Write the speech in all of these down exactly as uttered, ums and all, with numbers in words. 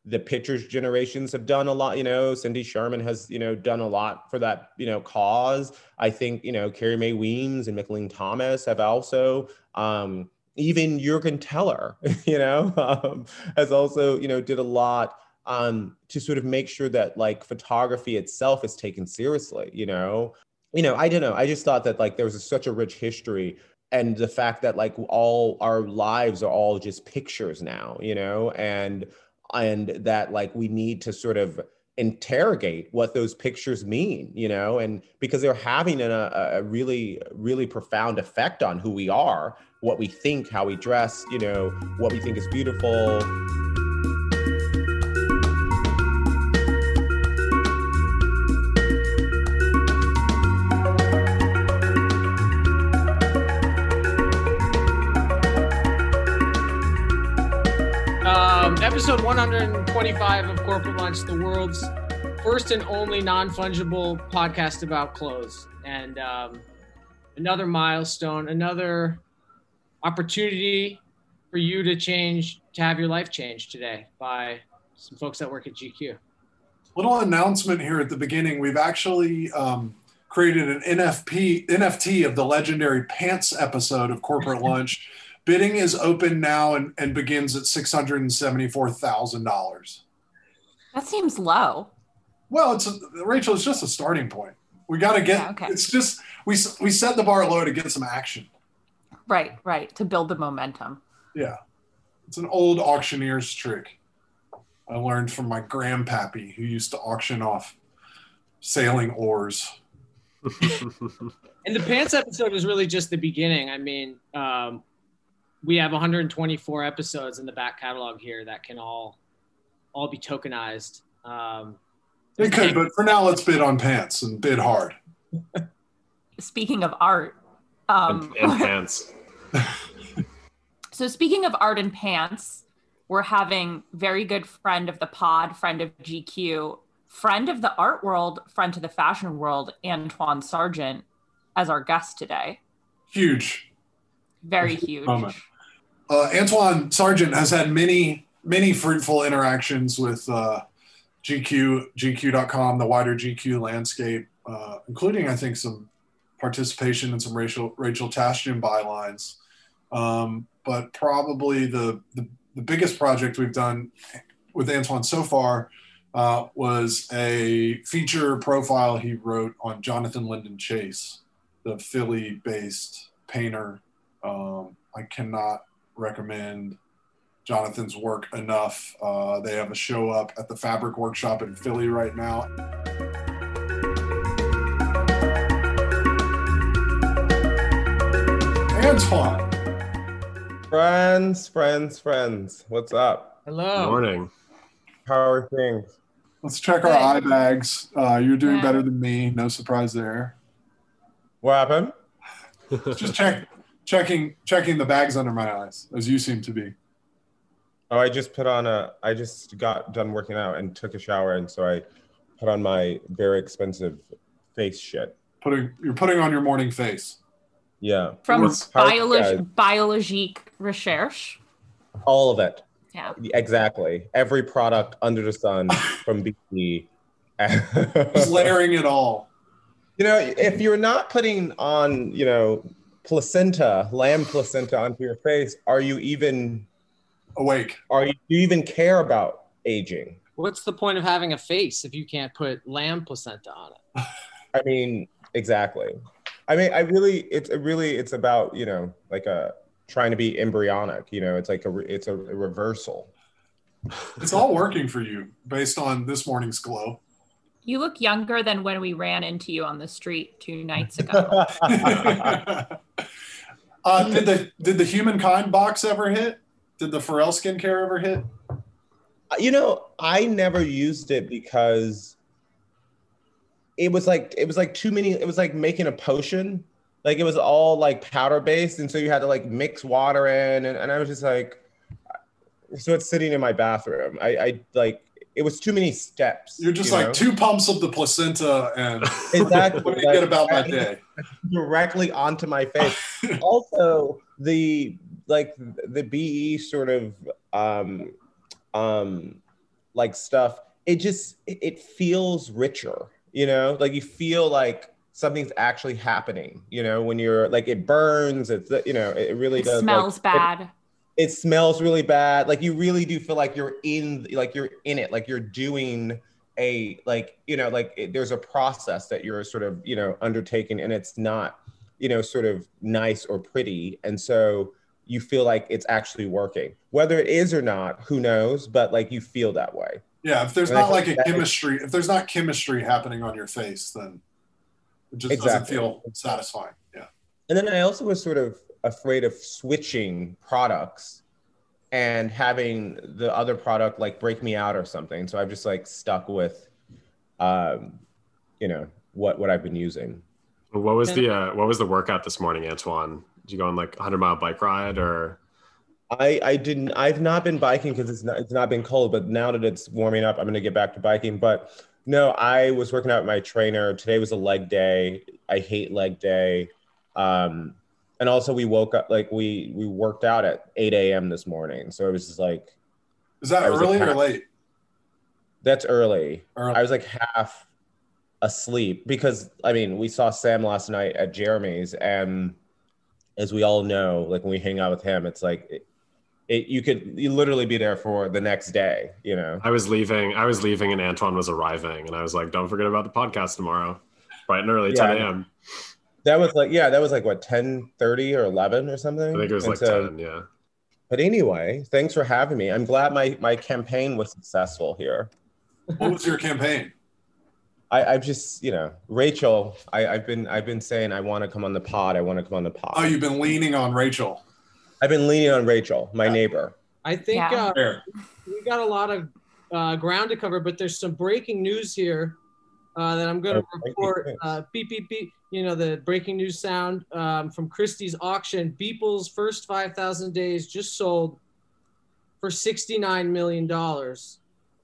the pictures generations have done a lot. You know, Cindy Sherman has, you know, done a lot for that, you know, cause. I think, you know, Carrie Mae Weems and Micheline Thomas have also, um, even Jürgen Teller, you know, um, has also, you know, did a lot um, to sort of make sure that like photography itself is taken seriously, you know. You know, I don't know. I just thought that like there was a, such a rich history, and the fact that like all our lives are all just pictures now, you know, and and that like we need to sort of interrogate what those pictures mean, you know, and because they're having a, a really, really profound effect on who we are, what we think, how we dress, you know, what we think is beautiful. Episode one hundred twenty-five of Corporate Lunch, the world's first and only non-fungible podcast about clothes. And um, another milestone, another opportunity for you to change, to have your life changed today by some folks that work at G Q. Little announcement here at the beginning. We've actually um, created an N F P, N F T of the legendary Pants episode of Corporate Lunch. Bidding is open now and, and begins at six hundred seventy-four thousand dollars. That seems low. Well, it's a, Rachel, it's just a starting point. We got to get, yeah, okay. It's just, we, we set the bar low to get some action. Right, right. To build the momentum. Yeah. It's an old auctioneer's trick I learned from my grandpappy, who used to auction off sailing oars. And the Pants episode is really just the beginning. I mean, um, we have one hundred twenty-four episodes in the back catalog here that can all all be tokenized. Um, it could, but for now, let's bid on Pants and bid hard. Speaking of art. Um, and, and pants. So speaking of art and pants, we're having very good friend of the pod, friend of G Q, friend of the art world, friend to the fashion world, Antoine Sargent, as our guest today. Huge. Very huge. Moment. Uh, Antoine Sargent has had many, many fruitful interactions with uh, G Q, G Q dot com, the wider G Q landscape, uh, including, I think, some participation in some Rachel, Rachel Tastian bylines. Um, but probably the, the, the biggest project we've done with Antoine so far uh, was a feature profile he wrote on Jonathan Lyndon Chase, the Philly-based painter. Um, I cannot recommend Jonathan's work enough. Uh, they have a show up at the Fabric Workshop in Philly right now. Antoine. Friends, friends, friends. What's up? Hello. Good morning. How are things? Let's check our eye bags. Uh, you're doing yeah. better than me. No surprise there. What happened? Just check. Checking checking the bags under my eyes, as you seem to be. Oh, I just put on a, I just got done working out and took a shower, and so I put on my very expensive face shit. Putting You're putting on your morning face. Yeah. From Biologique Biologique Recherche. All of it. Yeah. Exactly. Every product under the sun from B C. Just layering it all. You know, if you're not putting on, you know, placenta, lamb placenta onto your face, are you even awake? Are you, do you even care about aging? What's the point of having a face if you can't put lamb placenta on it? I mean, exactly. I mean, I really, it's a really, it's about, you know, like a trying to be embryonic, you know, it's like a, it's a, a reversal. It's all working for you based on this morning's glow. You look younger than when we ran into you on the street two nights ago. uh, did the did the Humankind box ever hit? Did the Pharrell skincare ever hit? You know, I never used it because it was like it was like too many. It was like making a potion. Like it was all like powder based, and so you had to like mix water in, and, and I was just like, so it's sitting in my bathroom. I, I like. It was too many steps. You're just you like know? two pumps of the placenta and exactly. What do you get about my day? Directly onto my face. Also, the like the B E sort of um, um, like stuff, it just, it, it feels richer, you know, like you feel like something's actually happening, you know, when you're like, it burns, it's, you know, it really It does. smells like, bad. It, it smells really bad. Like you really do feel like you're in, like you're in it, like you're doing a, like, you know, like it, there's a process that you're sort of, you know, undertaking, and it's not, you know, sort of nice or pretty. And so you feel like it's actually working. Whether it is or not, who knows, but like you feel that way. Yeah, if there's And I not like think a that is- chemistry, if there's not chemistry happening on your face, then it just doesn't Exactly. feel satisfying. Yeah. And then I also was sort of afraid of switching products and having the other product like break me out or something. So I've just like stuck with, um, you know, what what I've been using. What was the uh, what was the workout this morning, Antoine? Did you go on like a hundred mile bike ride or? I, I didn't, I've not been biking because it's not, it's not been cold, but now that it's warming up, I'm going to get back to biking. But no, I was working out with my trainer. Today was a leg day. I hate leg day. Um, and also we woke up, like we, we worked out at eight a.m. this morning. So it was just like. Is that I was, early like, or half, late? That's early. Early. I was like half asleep because, I mean, we saw Sam last night at Jeremy's, and as we all know, like when we hang out with him, it's like, it, It, you could you literally be there for the next day, you know. I was leaving. I was leaving, and Antoine was arriving, and I was like, "Don't forget about the podcast tomorrow, bright and early, Yeah. ten a.m." That was like, yeah, that was like what, ten thirty or eleven or something. I think it was And like so, ten. Yeah. But anyway, thanks for having me. I'm glad my my campaign was successful here. What was your campaign? I, I've just, you know, Rachel. I, I've been I've been saying I want to come on the pod. I want to come on the pod. Oh, you've been leaning on Rachel. I've been leaning on Rachel, my neighbor. I think Yeah. uh, There. we got a lot of uh, ground to cover, but there's some breaking news here uh, that I'm going to Oh, breaking report. news. Uh, beep, beep, beep. You know, the breaking news sound um, from Christie's auction. Beeple's first five thousand days just sold for sixty-nine million dollars.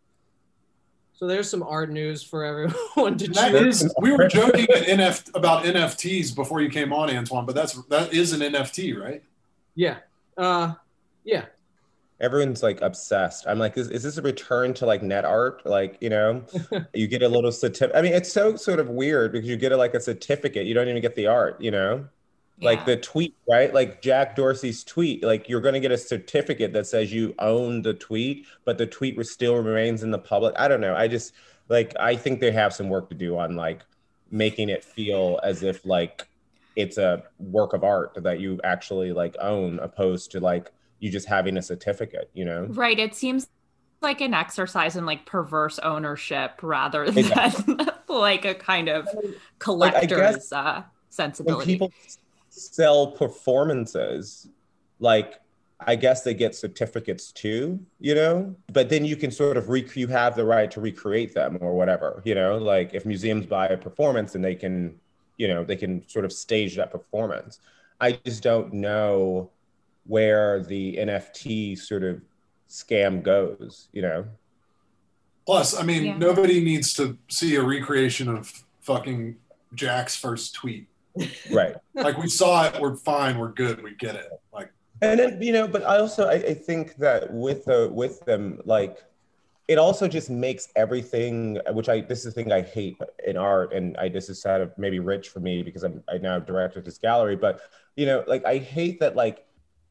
So there's some art news for everyone to That choose. is, we were joking at N F about N F Ts before you came on, Antoine, but that's that is an N F T, right? Yeah. Uh, yeah. Everyone's like obsessed. I'm like, is, is this a return to like net art? Like, you know, you get a little certificate. I mean, it's so sort of weird because you get a, like a certificate. You don't even get the art, you know? Like Yeah. the tweet, right? Like Jack Dorsey's tweet, like you're going to get a certificate that says you own the tweet, but the tweet still remains in the public. I don't know. I just like, I think they have some work to do on like making it feel as if like it's a work of art that you actually like own, opposed to like you just having a certificate, you know? Right. It seems like an exercise in like perverse ownership rather than Exactly. like a kind of Like, I collector's guess uh, when sensibility. people sell performances, like I guess they get certificates too, you know, but then you can sort of rec- you have the right to recreate them or whatever, you know, like if museums buy a performance and they can, you know, they can sort of stage that performance. I just don't know where the N F T sort of scam goes, you know? Plus, I mean, Yeah. nobody needs to see a recreation of fucking Jack's first tweet. Right. Like we saw it, we're fine, we're good, we get it. Like And then, you know, but I also, I, I think that with the, with them, like, it also just makes everything, which I, this is the thing I hate in art. And I, this is kind of maybe rich for me because I'm, I now directed this gallery, but, you know, like, I hate that, like,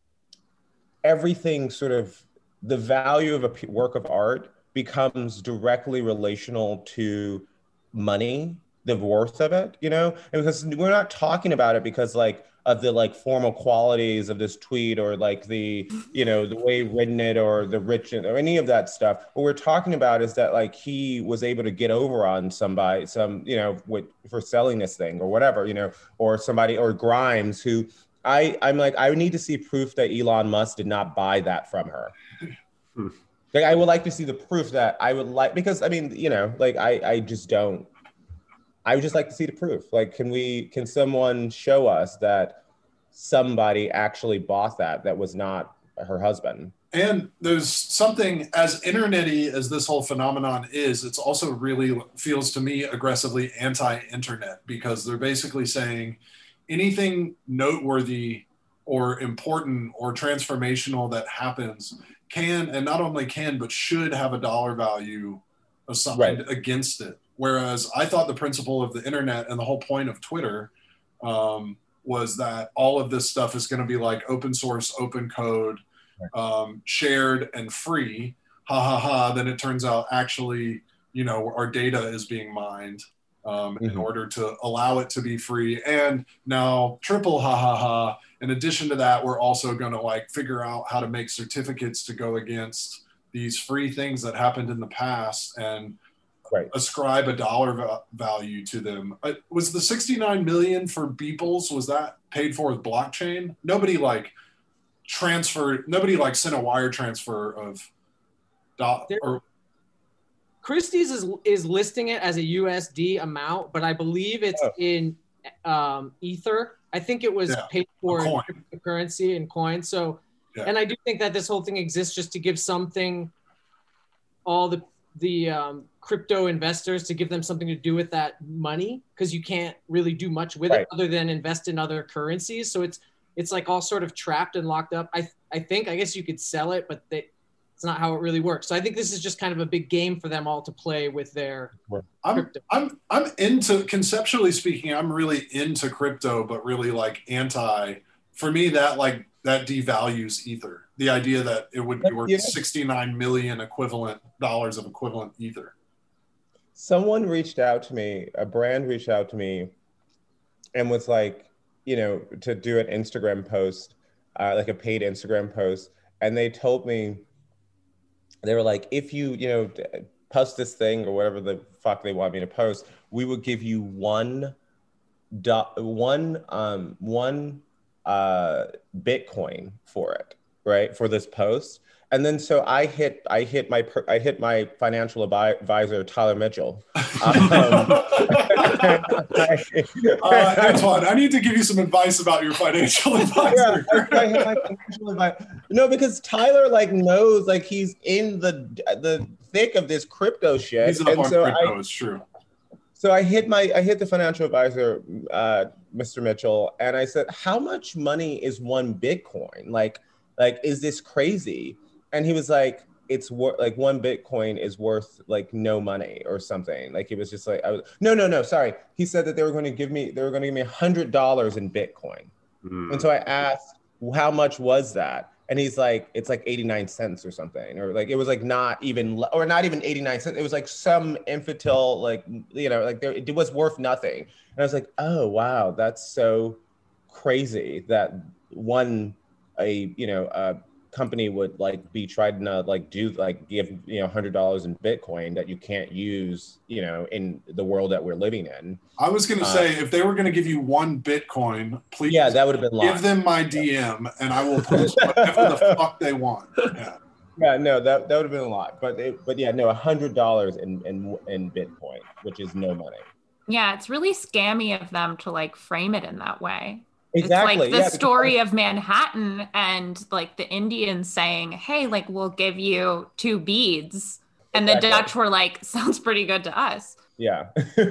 everything sort of, the value of a p- work of art becomes directly relational to money, the worth of it, you know? And because we're not talking about it because like of the like formal qualities of this tweet or like the, you know, the way written it or the rich or any of that stuff. What we're talking about is that like he was able to get over on somebody, some, you know, with, for selling this thing or whatever, you know, or somebody or Grimes who I, I'm like, I need to see proof that Elon Musk did not buy that from her. Hmm. Like, I would like to see the proof that I would like, because I mean, you know, like I, I just don't, I would just like to see the proof. Like, can we, can someone show us that somebody actually bought that, that was not her husband? And there's something as internet-y as this whole phenomenon is, it's also really feels to me aggressively anti-internet because they're basically saying anything noteworthy or important or transformational that happens can, and not only can, but should have a dollar value assigned right. against it. Whereas I thought the principle of the internet and the whole point of Twitter um, was that all of this stuff is going to be like open source, open code, um, shared and free. Ha ha ha. Then it turns out actually, you know, our data is being mined um, mm-hmm. in order to allow it to be free. And now triple ha ha ha. In addition to that, we're also going to like figure out how to make certificates to go against these free things that happened in the past and right. ascribe a dollar va- value to them. Uh, was the sixty-nine million for Beeples, was that paid for with blockchain? Nobody like transferred, nobody like sent a wire transfer of do- or Christie's is is listing it as a U S D amount, but I believe it's oh. in um, Ether. I think it was yeah, paid for in cryptocurrency and coin. So, yeah. and I do think that this whole thing exists just to give something, all the the um, crypto investors, to give them something to do with that money, because you can't really do much with right. it other than invest in other currencies. So it's it's like all sort of trapped and locked up. I I think I guess you could sell it, but they, it's not how it really works. So I think this is just kind of a big game for them all to play with their I'm, crypto. I'm, I'm into, conceptually speaking, I'm really into crypto, but really like anti, for me, that like, that devalues Ether. The idea that it would be worth yeah. sixty-nine million equivalent dollars of equivalent Ether. Someone reached out to me, a brand reached out to me and was like, you know, to do an Instagram post, uh, like a paid Instagram post. And they told me, they were like, if you, you know, post this thing or whatever the fuck they want me to post, we would give you one, do, one, um, one uh, Bitcoin for it, right? For this post. And then so I hit, I hit my, I hit my financial advisor, Tyler Mitchell. Um, uh, Antoine, I need to give you some advice about your financial advisor. Yeah, I, I hit my financial advisor. No, because Tyler like knows, like he's in the the thick of this crypto shit. He's up and on so crypto, I, it's true. So I hit my, I hit the financial advisor, uh, Mister Mitchell, and I said, how much money is one Bitcoin? Like, like, is this crazy? And he was like, it's worth like one Bitcoin is worth like no money or something. Like it was just like, I was, no, no, no, sorry. He said that they were going to give me, they were going to give me a hundred dollars in Bitcoin. Mm. And so I asked, how much was that? And he's like, it's like eighty-nine cents or something. Or like, it was like not even, or not even eighty-nine cents. It was like some infantile, like, you know, like there, it was worth nothing. And I was like, oh, wow, that's so crazy that one, a, you know, uh, company would like be trying to like do like give you know one hundred dollars in Bitcoin that you can't use you know in the world that we're living in. I was going to uh, say if they were going to give you one Bitcoin, please yeah that would have been give lost. them my D M and I will post whatever the fuck they want. Yeah, yeah no that that would have been a lot, but it, but yeah no one hundred dollars in, in in Bitcoin, which is no money. Yeah, it's really scammy of them to like frame it in that way. Exactly. It's like the yeah, story of Manhattan and like the Indians saying, hey, like we'll give you two beads. And exactly. the Dutch were like, sounds pretty good to us. Yeah.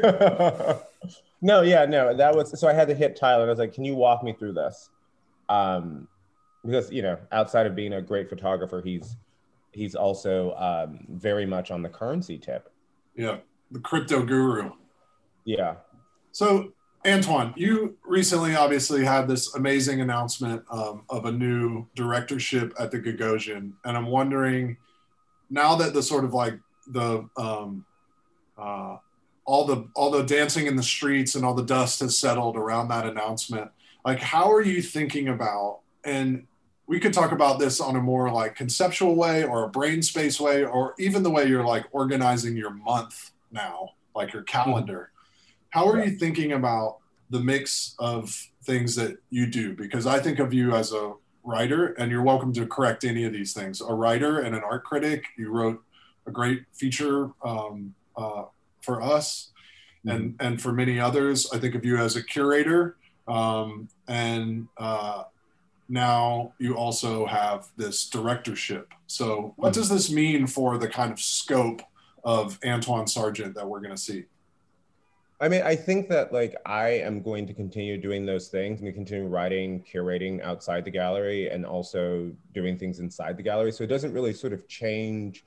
no, yeah, no, that was, so I had to hit Tyler and I was like, can you walk me through this? Um, because, you know, outside of being a great photographer, he's, he's also um, very much on the currency tip. Yeah. The crypto guru. Yeah. So, Antoine, you recently obviously had this amazing announcement um, of a new directorship at the Gagosian, and I'm wondering, now that the sort of like the um, uh, all the all the dancing in the streets and all the dust has settled around that announcement, like how are you thinking about, and we could talk about this on a more like conceptual way or a brain space way, or even the way you're like organizing your month now, like your calendar. How are yeah. you thinking about the mix of things that you do? Because I think of you as a writer, and you're welcome to correct any of these things. A writer and an art critic. You wrote a great feature um, uh, for us mm-hmm. and, and for many others. I think of you as a curator. Um, and uh, now you also have this directorship. So what mm-hmm. does this mean for the kind of scope of Antoine Sargent that we're going to see? I mean, I think that like I am going to continue doing those things. I'm going to continue writing, curating outside the gallery, and also doing things inside the gallery. So it doesn't really sort of change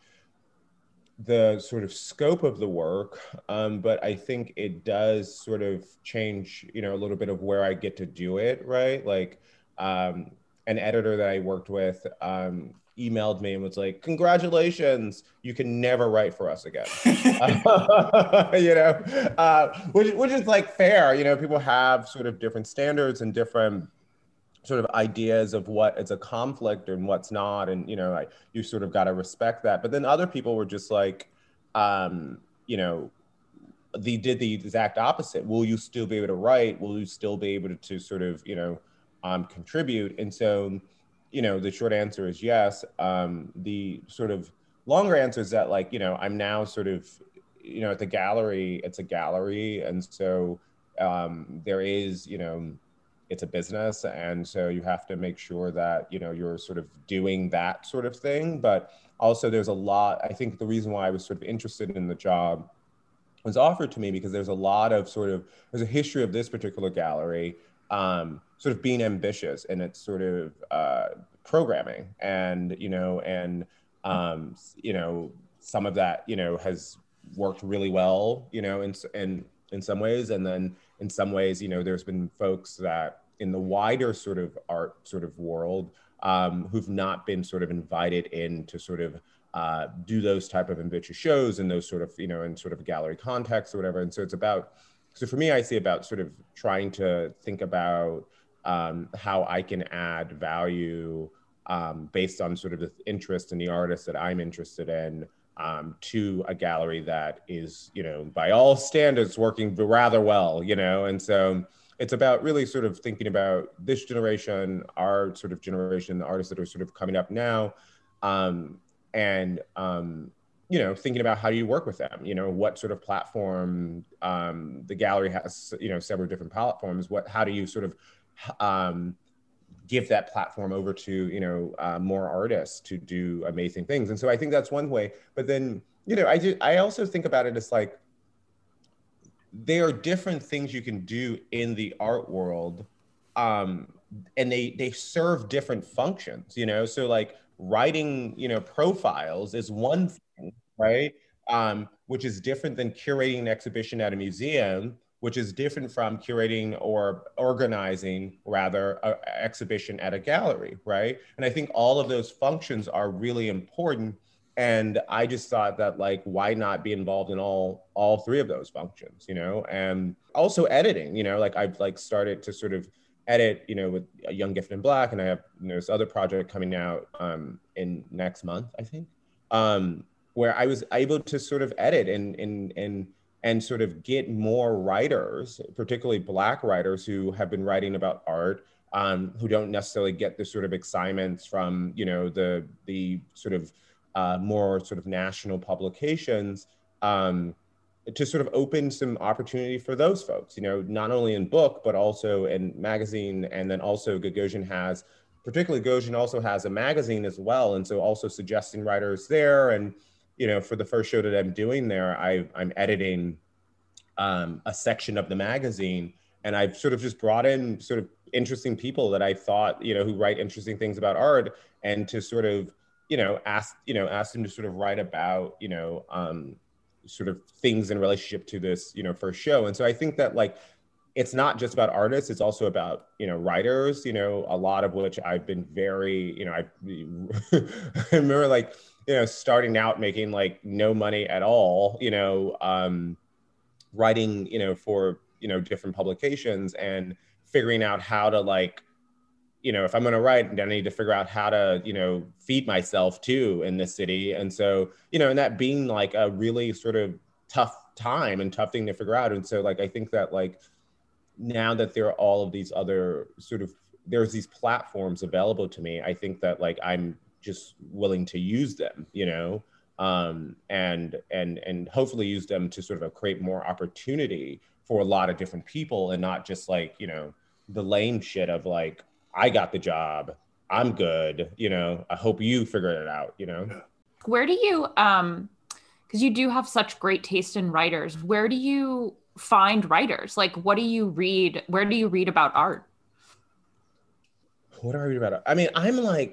the sort of scope of the work, um, but I think it does sort of change, you know, a little bit of where I get to do it, right? Like um, an editor that I worked with um, emailed me and was like, congratulations, you can never write for us again. uh, you know, uh, which, which is like fair, you know, people have sort of different standards and different sort of ideas of what is a conflict and what's not. And, you know, I, you sort of got to respect that. But then other people were just like, um, you know, they did the exact opposite. Will you still be able to write? Will you still be able to, to sort of, you know, um, contribute? And so, you know, the short answer is yes. Um, the sort of longer answer is that like, you know, I'm now sort of, you know, at the gallery, it's a gallery. And so um, there is, you know, it's a business. And so you have to make sure that, you know, you're sort of doing that sort of thing. But also there's a lot, I think the reason why I was sort of interested in the job was offered to me because there's a lot of sort of, there's a history of this particular gallery um, sort of being ambitious in its sort of uh, programming. And, you know, and, um, you know, some of that, you know, has worked really well, you know, in, in, in some ways. And then in some ways, you know, there's been folks that in the wider sort of art sort of world um, who've not been sort of invited in to sort of uh, do those type of ambitious shows and those sort of, you know, in sort of a gallery context or whatever. And so it's about, so for me, I see about sort of trying to think about um, how I can add value um, based on sort of the interest in the artists that I'm interested in um, to a gallery that is, you know, by all standards working rather well, you know, and so it's about really sort of thinking about this generation, our sort of generation, the artists that are sort of coming up now, um, and, um, you know, thinking about how do you work with them, you know, what sort of platform, um, the gallery has, you know, several different platforms, what, how do you sort of um, give that platform over to, you know, uh, more artists to do amazing things. And so I think that's one way, but then, you know, I do, I also think about it as like, there are different things you can do in the art world, um, and they they serve different functions, you know? So like writing, you know, profiles is one thing, right? Um, which is different than curating an exhibition at a museum, which is different from curating or organizing, rather, an exhibition at a gallery, right? And I think all of those functions are really important. And I just thought that like, why not be involved in all all three of those functions, you know? And also editing, you know, like I've like started to sort of edit, you know, with a Young Gifted and Black, and I have, you know, this other project coming out um, in next month, I think, um, where I was able to sort of edit and and and and sort of get more writers, particularly Black writers who have been writing about art, um, who don't necessarily get the sort of excitements from, you know, the the sort of Uh, more sort of national publications, um, to sort of open some opportunity for those folks, you know, not only in book, but also in magazine. And then also Gagosian has, particularly Gagosian also has a magazine as well. And so also suggesting writers there. And, you know, for the first show that I'm doing there, I, I'm editing um, a section of the magazine. And I've sort of just brought in sort of interesting people that I thought, you know, who write interesting things about art, and to sort of, you know, ask, you know, ask them to sort of write about, you know, um, sort of things in relationship to this, you know, first show. And so I think that like, it's not just about artists, it's also about, you know, writers, you know, a lot of which I've been very, you know, I, I remember like, you know, starting out making like no money at all, you know, um, writing, you know, for, you know, different publications and figuring out how to like, you know, if I'm going to write, then I need to figure out how to, you know, feed myself too in this city. And so, you know, and that being like a really sort of tough time and tough thing to figure out. And so like, I think that like, now that there are all of these other sort of, there's these platforms available to me, I think that like, I'm just willing to use them, you know, um, and, and, and hopefully use them to sort of create more opportunity for a lot of different people, and not just like, you know, the lame shit of like, I got the job, I'm good, you know, I hope you figured it out, you know? Where do you, um, because you do have such great taste in writers, where do you find writers? Like, what do you read? Where do you read about art? What do I read about it? I mean, I'm like,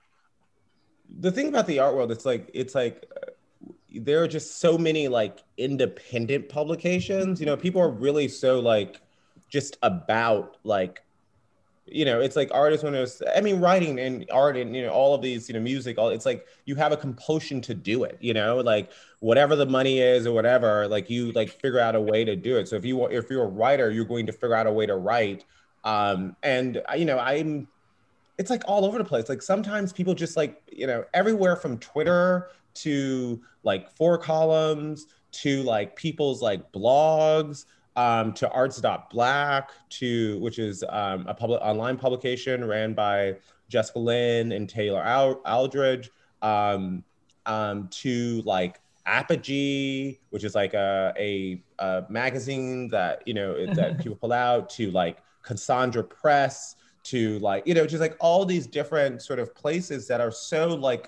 the thing about the art world, it's like, it's like, uh, there are just so many like independent publications, you know, people are really so like, just about like, you know, it's like artists when it's, I mean, writing and art and, you know, all of these, you know, music, all, it's like, you have a compulsion to do it, you know, like whatever the money is or whatever, like you like figure out a way to do it. So if you, if you're a writer, you're going to figure out a way to write. Um, and, you know, I'm, it's like all over the place. Like sometimes people just like, you know, everywhere from Twitter to like four columns to like people's like blogs, um, to arts dot black, to which is um, a public online publication ran by Jessica Lynn and Taylor Al- Aldridge, um, um, to like Apogee, which is like a, a, a magazine that, you know, that people pull out, to like Cassandra Press, to like, you know, just like all these different sort of places that are so like,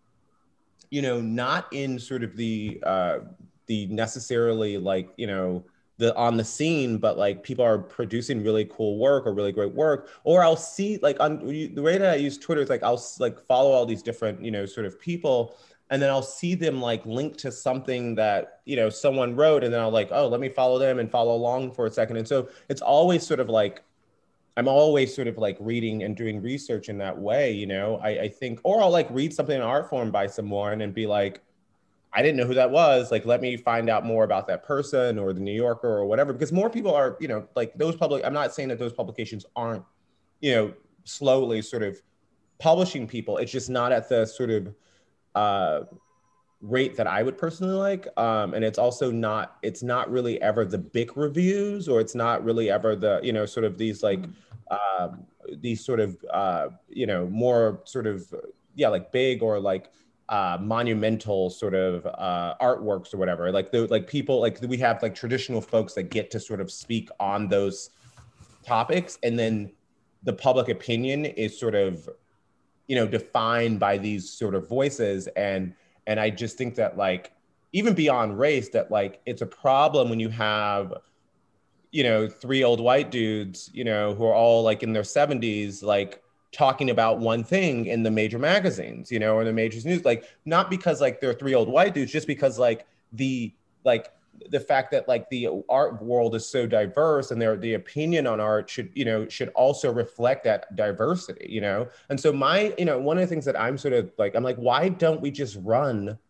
you know, not in sort of the, uh, the necessarily like, you know, the on the scene, but like people are producing really cool work or really great work. Or I'll see like on the way that I use Twitter is like, I'll like follow all these different, you know, sort of people, and then I'll see them like link to something that, you know, someone wrote, and then I'll like, oh, let me follow them and follow along for a second. And so it's always sort of like, I'm always sort of like reading and doing research in that way, you know, I, I think, or I'll like read something in art form by someone and be like, I didn't know who that was. Like, let me find out more about that person or the New Yorker or whatever, because more people are, you know, like those public, I'm not saying that those publications aren't, you know, slowly sort of publishing people. It's just not at the sort of uh, rate that I would personally like. Um, and it's also not, it's not really ever the big reviews, or it's not really ever the, you know, sort of these like, um, these sort of, uh, you know, more sort of, yeah, like big or like uh, monumental sort of uh, artworks or whatever. Like the, like people, like we have like traditional folks that get to sort of speak on those topics. And then the public opinion is sort of, you know, defined by these sort of voices. And, and I just think that like, even beyond race, that like, it's a problem when you have, you know, three old white dudes, you know, who are all like in their seventies, like talking about one thing in the major magazines, you know, or the major news, like not because like they're three old white dudes, just because like the, like the fact that like the art world is so diverse, and their, the opinion on art should, you know, should also reflect that diversity, you know? And so my, you know, one of the things that I'm sort of like, I'm like, why don't we just run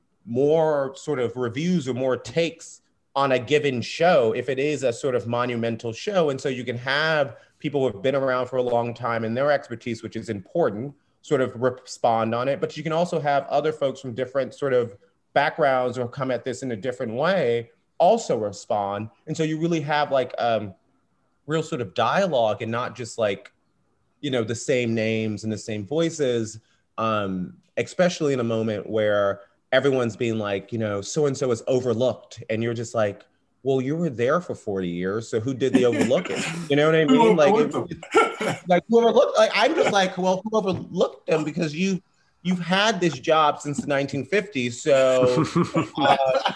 more sort of reviews or more takes on a given show if it is a sort of monumental show? And so you can have people who have been around for a long time and their expertise, which is important, sort of respond on it. But you can also have other folks from different sort of backgrounds or come at this in a different way also respond. And so you really have like um, real sort of dialogue, and not just like, you know, the same names and the same voices, um, especially in a moment where everyone's being like, you know, so-and-so is overlooked. And you're just like, well, you were there for forty years. So who did the overlooking? You know what I mean? Like, it, like who overlooked, like, I'm just like, well, who overlooked them? Because you, you've had this job since the nineteen fifties. So uh,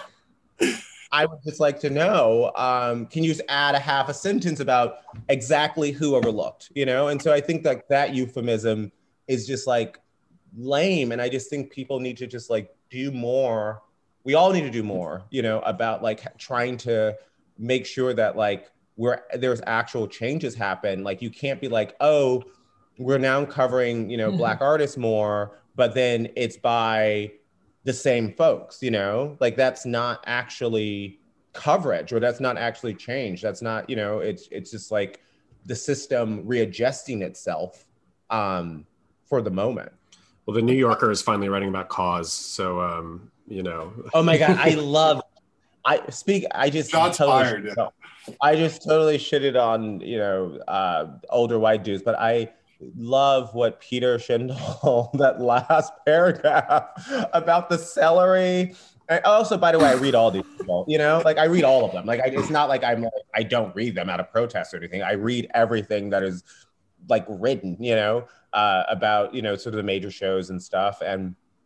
I would just like to know, um, can you just add a half a sentence about exactly who overlooked, you know? And so I think that that euphemism is just like lame. And I just think people need to just like do more. We all need to do more, you know, about like trying to make sure that like where there's actual changes happen. Like you can't be like, oh, we're now covering, you know, Black artists more, but then it's by the same folks, you know, like that's not actually coverage, or that's not actually change. That's not, you know, it's it's just like the system readjusting itself um, for the moment. Well, the New Yorker is finally writing about cause, so um, you know. Oh my God, I love. I speak. I just Shots totally, fired. Yeah. I just totally shitted on, you know, uh, older white dudes, but I love what Peter Schindel, that last paragraph about the celery. And also, by the way, I read all these people, you know, like I read all of them. Like I, it's not like I'm like, I don't read them out of protest or anything. I read everything that is like written, you know, uh, about, you know, sort of the major shows and stuff. And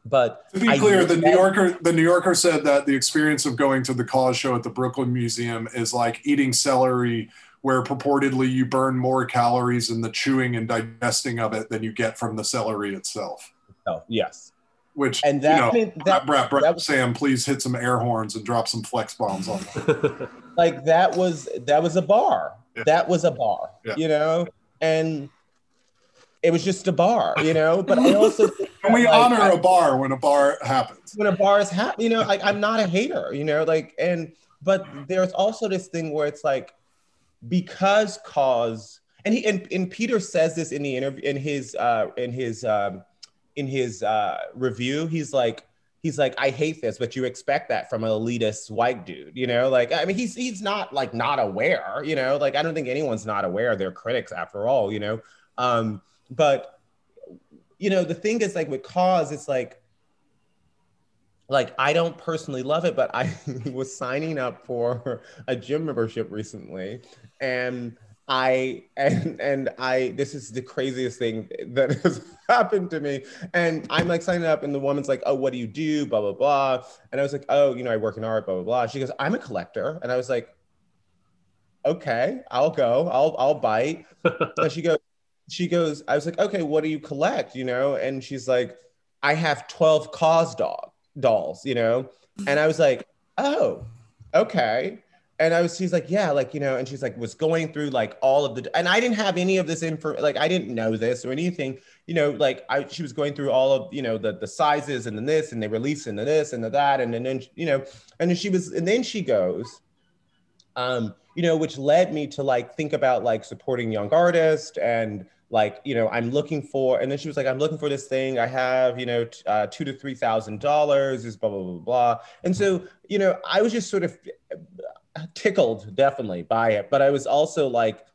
But to be I clear, know the New that- Yorker, the New Yorker said that the experience of going to the Cause show at the Brooklyn Museum is like eating celery, where purportedly you burn more calories in the chewing and digesting of it than you get from the celery itself. Oh, yes. Which, And that, you know, I mean, that, Brad, Brad, that was, Sam, please hit some air horns and drop some flex bombs on them. like that was that was a bar. Yeah. That was a bar, Yeah. you know, and it was just a bar, you know. But I also And we like, honor I- a bar when a bar happens. when a bar is happening, you know, like I'm not a hater, you know, like, and but there's also this thing where it's like, because Cause, and he and, and Peter says this in the interview, in his uh in his um in his uh review, he's like he's like I hate this, but you expect that from an elitist white dude, you know, like I mean he's he's not like not aware, you know, like I don't think anyone's not aware, they're critics after all, you know. Um but you know, the thing is like with Cause, it's like like I don't personally love it, but I was signing up for a gym membership recently, and I and and I this is the craziest thing that has happened to me. And I'm like signing up, and the woman's like, "Oh, what do you do?" Blah blah blah. And I was like, "Oh, you know, I work in art." Blah blah blah. She goes, "I'm a collector," and I was like, "Okay, I'll go. I'll I'll bite." And she goes, she goes. I was like, "Okay, what do you collect?" You know, and she's like, "I have twelve Cause dog dolls," you know, and I was like, "Oh, okay." And I was, she's like, yeah, like, you know, and she's like, was going through like all of the, and I didn't have any of this info, like, I didn't know this or anything, you know, like I, she was going through all of, you know, the, the sizes and the this, and they release into this and the that. And, and then, you know, and then she was, and then she goes, um, you know, which led me to like, think about like supporting young artists and like, you know, I'm looking for, and then she was like, I'm looking for this thing. I have, you know, t- uh, two to three thousand dollars is blah, blah, blah, blah. And so, you know, I was just sort of tickled definitely by it, but I was also like,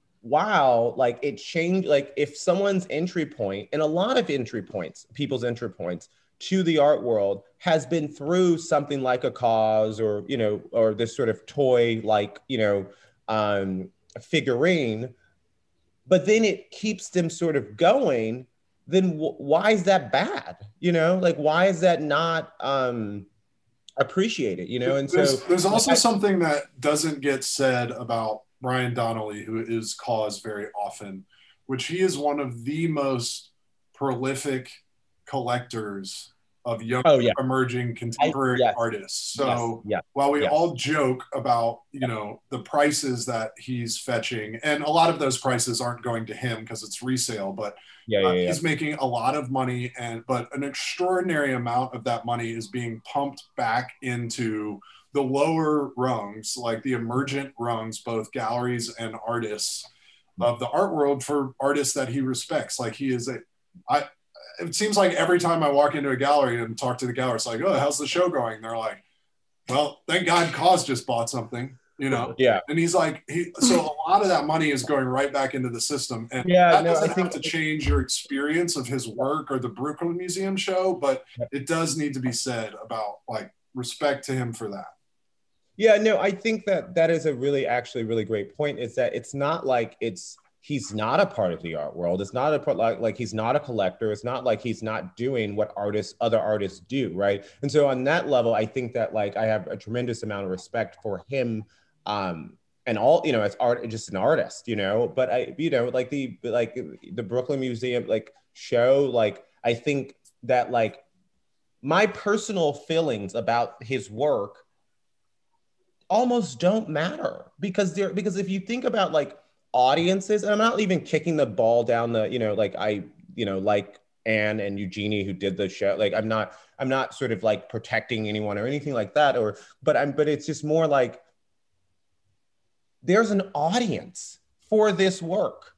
wow, like it changed, like if someone's entry point, and a lot of entry points, people's entry points to the art world has been through something like a Cause or, you know, or this sort of toy, like, you know, um, figurine, but then it keeps them sort of going, then w- why is that bad? You know, like, why is that not, um, appreciate it, you know? And there's, so there's also I, something that doesn't get said about Brian Donnelly, who is Cause very often, which he is one of the most prolific collectors of young oh yeah emerging contemporary I, yes. artists. So yes. Yeah. while we yes. all joke about, you know, the prices that he's fetching, and a lot of those prices aren't going to him because it's resale, but yeah, yeah, uh, yeah. he's making a lot of money, and but an extraordinary amount of that money is being pumped back into the lower rungs, like the emergent rungs, both galleries and artists of the art world, for artists that he respects. Like he is a, I, it seems like every time I walk into a gallery and talk to the gallery, it's like, oh, how's the show going? They're like, well, thank God Cause just bought something, you know? Yeah. And he's like, he, so a lot of that money is going right back into the system. And yeah, that no, doesn't I think have to change your experience of his work or the Brooklyn Museum show, but it does need to be said about like respect to him for that. Yeah, no, I think that that is a really, actually really great point, is that it's not like it's, he's not a part of the art world. It's not a part like, like he's not a collector. It's not like he's not doing what artists, other artists do, right? And so on that level, I think that like I have a tremendous amount of respect for him, um, and all, you know, as art, just an artist, you know. But I, you know, like the like the Brooklyn Museum like show, like I think that like my personal feelings about his work almost don't matter, because they're, because if you think about like audiences, and I'm not even kicking the ball down the, you know, like I, you know, like Anne and Eugenie who did the show, like I'm not, I'm not sort of like protecting anyone or anything like that, or, but I'm, but it's just more like there's an audience for this work.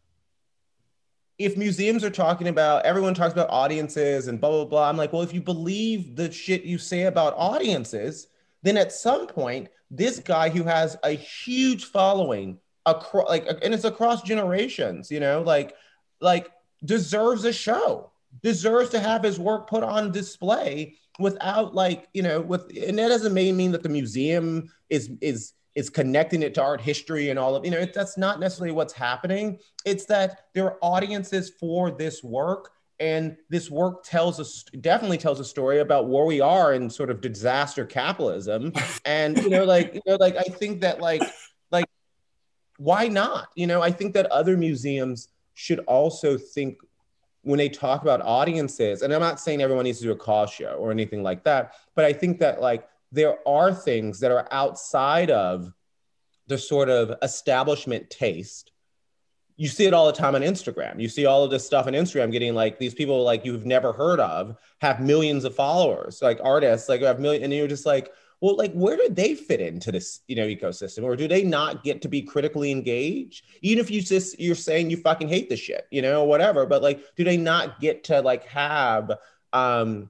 If museums are talking about, everyone talks about audiences and blah, blah, blah. I'm like, well, if you believe the shit you say about audiences, then at some point, this guy who has a huge following across, like, and it's across generations, you know, like, like deserves a show, deserves to have his work put on display without like, you know, with, and that doesn't mean, mean that the museum is, is, is connecting it to art history and all of, you know, it, that's not necessarily what's happening. It's that there are audiences for this work, And this work tells us, definitely tells a story about where we are in sort of disaster capitalism. And, you know, like, you know, like, I think that like, like, why not? You know, I think that other museums should also think when they talk about audiences, and I'm not saying everyone needs to do a cause show or anything like that, but I think that like, there are things that are outside of the sort of establishment taste. You see it all the time on Instagram. You see all of this stuff on Instagram getting like these people like you've never heard of have millions of followers, like artists, like have million, and you're just like, well, like where do they fit into this, you know, ecosystem, or do they not get to be critically engaged? Even if you just you're saying you fucking hate the shit, you know, whatever, but like, do they not get to like have um,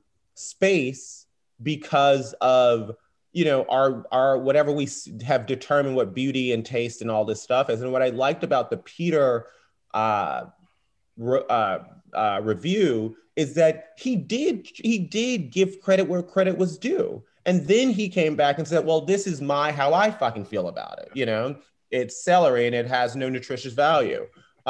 space because of, you know, our, our, whatever we have determined what beauty and taste and all this stuff is. And what I liked about the Peter uh, re, uh, uh, review is that he did, he did give credit where credit was due. And then he came back and said, well, this is my, how I fucking feel about it. You know, it's celery and it has no nutritious value.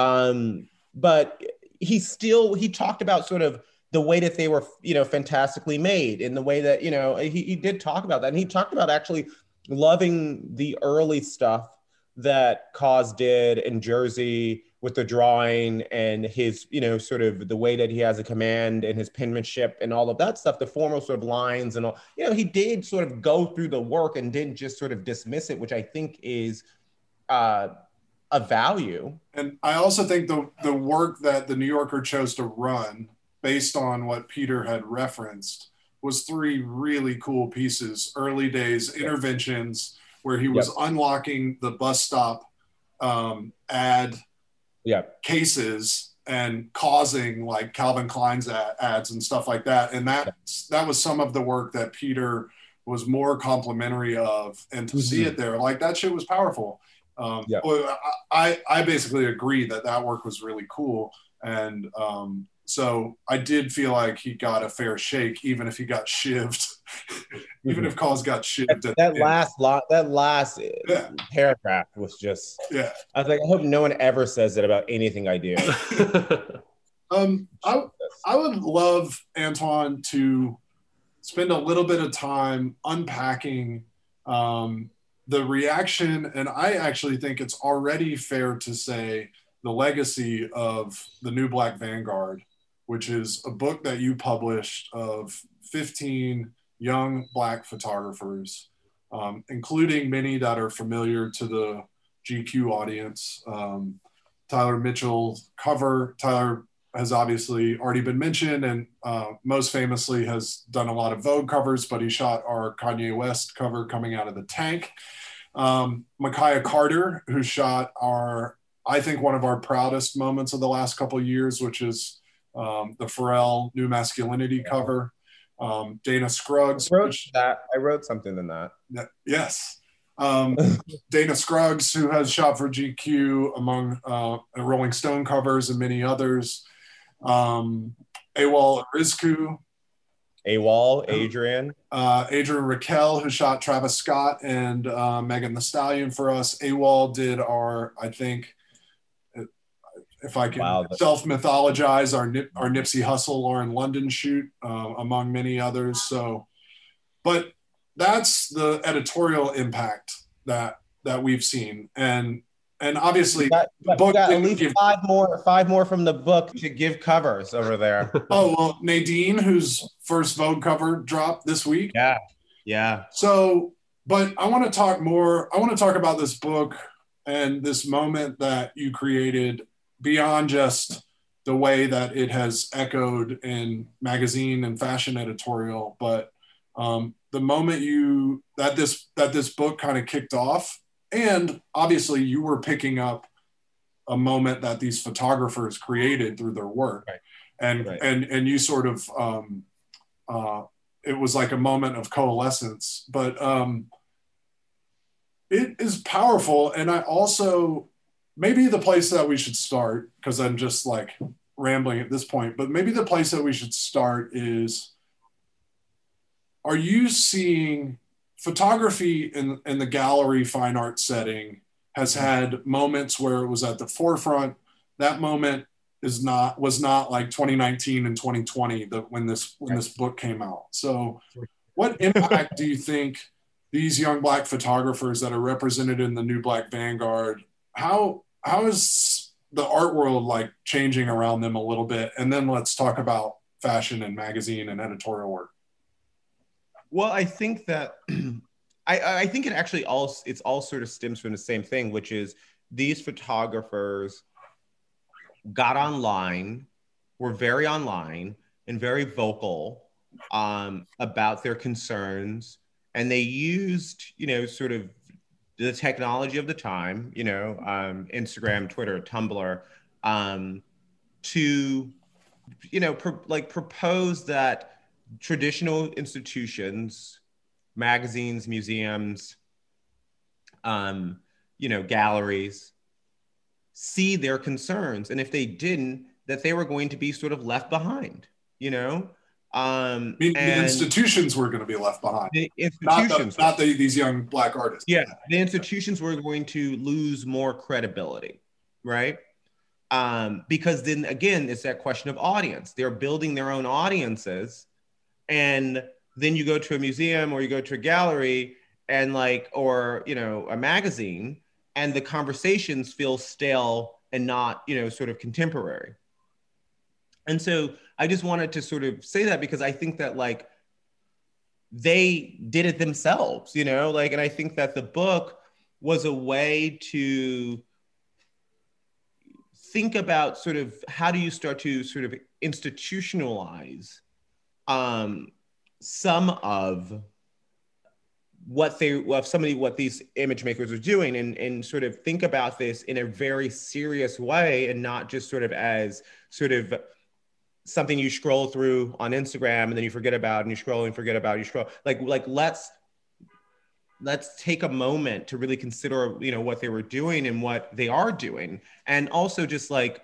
Um, but he still, he talked about sort of the way that they were, you know, fantastically made, in the way that, you know, he, he did talk about that. And he talked about actually loving the early stuff that Cause did in Jersey with the drawing and his, you know, sort of the way that he has a command and his penmanship and all of that stuff, the formal sort of lines and all, you know, he did sort of go through the work and didn't just sort of dismiss it, which I think is uh, a value. And I also think the, the work that the New Yorker chose to run based on what Peter had referenced was three really cool pieces, early days interventions where he was yep. unlocking the bus stop um, ad yep. cases and causing like Calvin Klein's ad, ads and stuff like that. And that, that was some of the work that Peter was more complimentary of, and to mm-hmm. see it there, like that shit was powerful. Um, yep. I, I basically agree that that work was really cool. And, um, so I did feel like he got a fair shake, even if he got shivved, even if Cause got shivved. That, that last lot, that last yeah. paragraph was just, yeah. I was like, I hope no one ever says it about anything I do. um, I, I would love Antoine to spend a little bit of time unpacking um, the reaction. And I actually think it's already fair to say the legacy of the New Black Vanguard, which is a book that you published of fifteen young Black photographers, um, including many that are familiar to the G Q audience. Um, Tyler Mitchell cover. Tyler has obviously already been mentioned and uh, most famously has done a lot of Vogue covers, but he shot our Kanye West cover Coming Out of the Tank. Um, Micaiah Carter, who shot our, I think one of our proudest moments of the last couple of years, which is um, the Pharrell New Masculinity cover. Um, Dana Scruggs. I wrote that. I wrote something in that. Yes. Um, Dana Scruggs, who has shot for G Q among uh, Rolling Stone covers and many others. Um, Awal Rizku. Awal, Adrian. Uh, Adrian Raquel, who shot Travis Scott and uh, Megan Thee Stallion for us. Awal did our, I think, if I can wow, self-mythologize, our Nip, our Nipsey Hussle, Lauren London shoot, uh, among many others. So, but that's the editorial impact that that we've seen, and and obviously, got, the book got at least give, five more, five more from the book to give covers over there. Oh well, Nadine, whose first Vogue cover dropped this week. Yeah, yeah. So, but I want to talk more. I want to talk about this book and this moment that you created, beyond just the way that it has echoed in magazine and fashion editorial, but um, the moment you that this that this book kind of kicked off, and obviously you were picking up a moment that these photographers created through their work, right. and right. and and you sort of um, uh, it was like a moment of coalescence, but um, it is powerful, and I also. Maybe the place that we should start, because I'm just like rambling at this point, but maybe the place that we should start is, are you seeing photography in, in the gallery fine art setting has had moments where it was at the forefront. That moment is not was not like twenty nineteen and twenty twenty the, when this when this book came out. So what impact do you think these young Black photographers that are represented in the New Black Vanguard, how how is the art world like changing around them a little bit? And then let's talk about fashion and magazine and editorial work. Well, I think that I, I think it actually all it's all sort of stems from the same thing, which is these photographers got online, were very online and very vocal um, about their concerns. And they used, you know, sort of the technology of the time, you know, um, Instagram, Twitter, Tumblr, um, to, you know, pro- like propose that traditional institutions, magazines, museums, um, you know, galleries, see their concerns. And if they didn't, that they were going to be sort of left behind, you know? Um, the, and the institutions were going to be left behind. The Not, institutions. the, not the, these young Black artists. Yeah, the institutions were going to lose more credibility, right? Um, because then again, it's that question of audience. They're building their own audiences. And then you go to a museum or you go to a gallery and like, or, you know, a magazine, and the conversations feel stale and not, you know, sort of contemporary. And so I just wanted to sort of say that because I think that like they did it themselves, you know, like, and I think that the book was a way to think about sort of how do you start to sort of institutionalize um, some of what they, well, somebody, what these image makers are doing, and, and sort of think about this in a very serious way and not just sort of as sort of something you scroll through on Instagram and then you forget about, and you scroll and forget about, you scroll, like, like let's, let's take a moment to really consider, you know, what they were doing and what they are doing. And also just like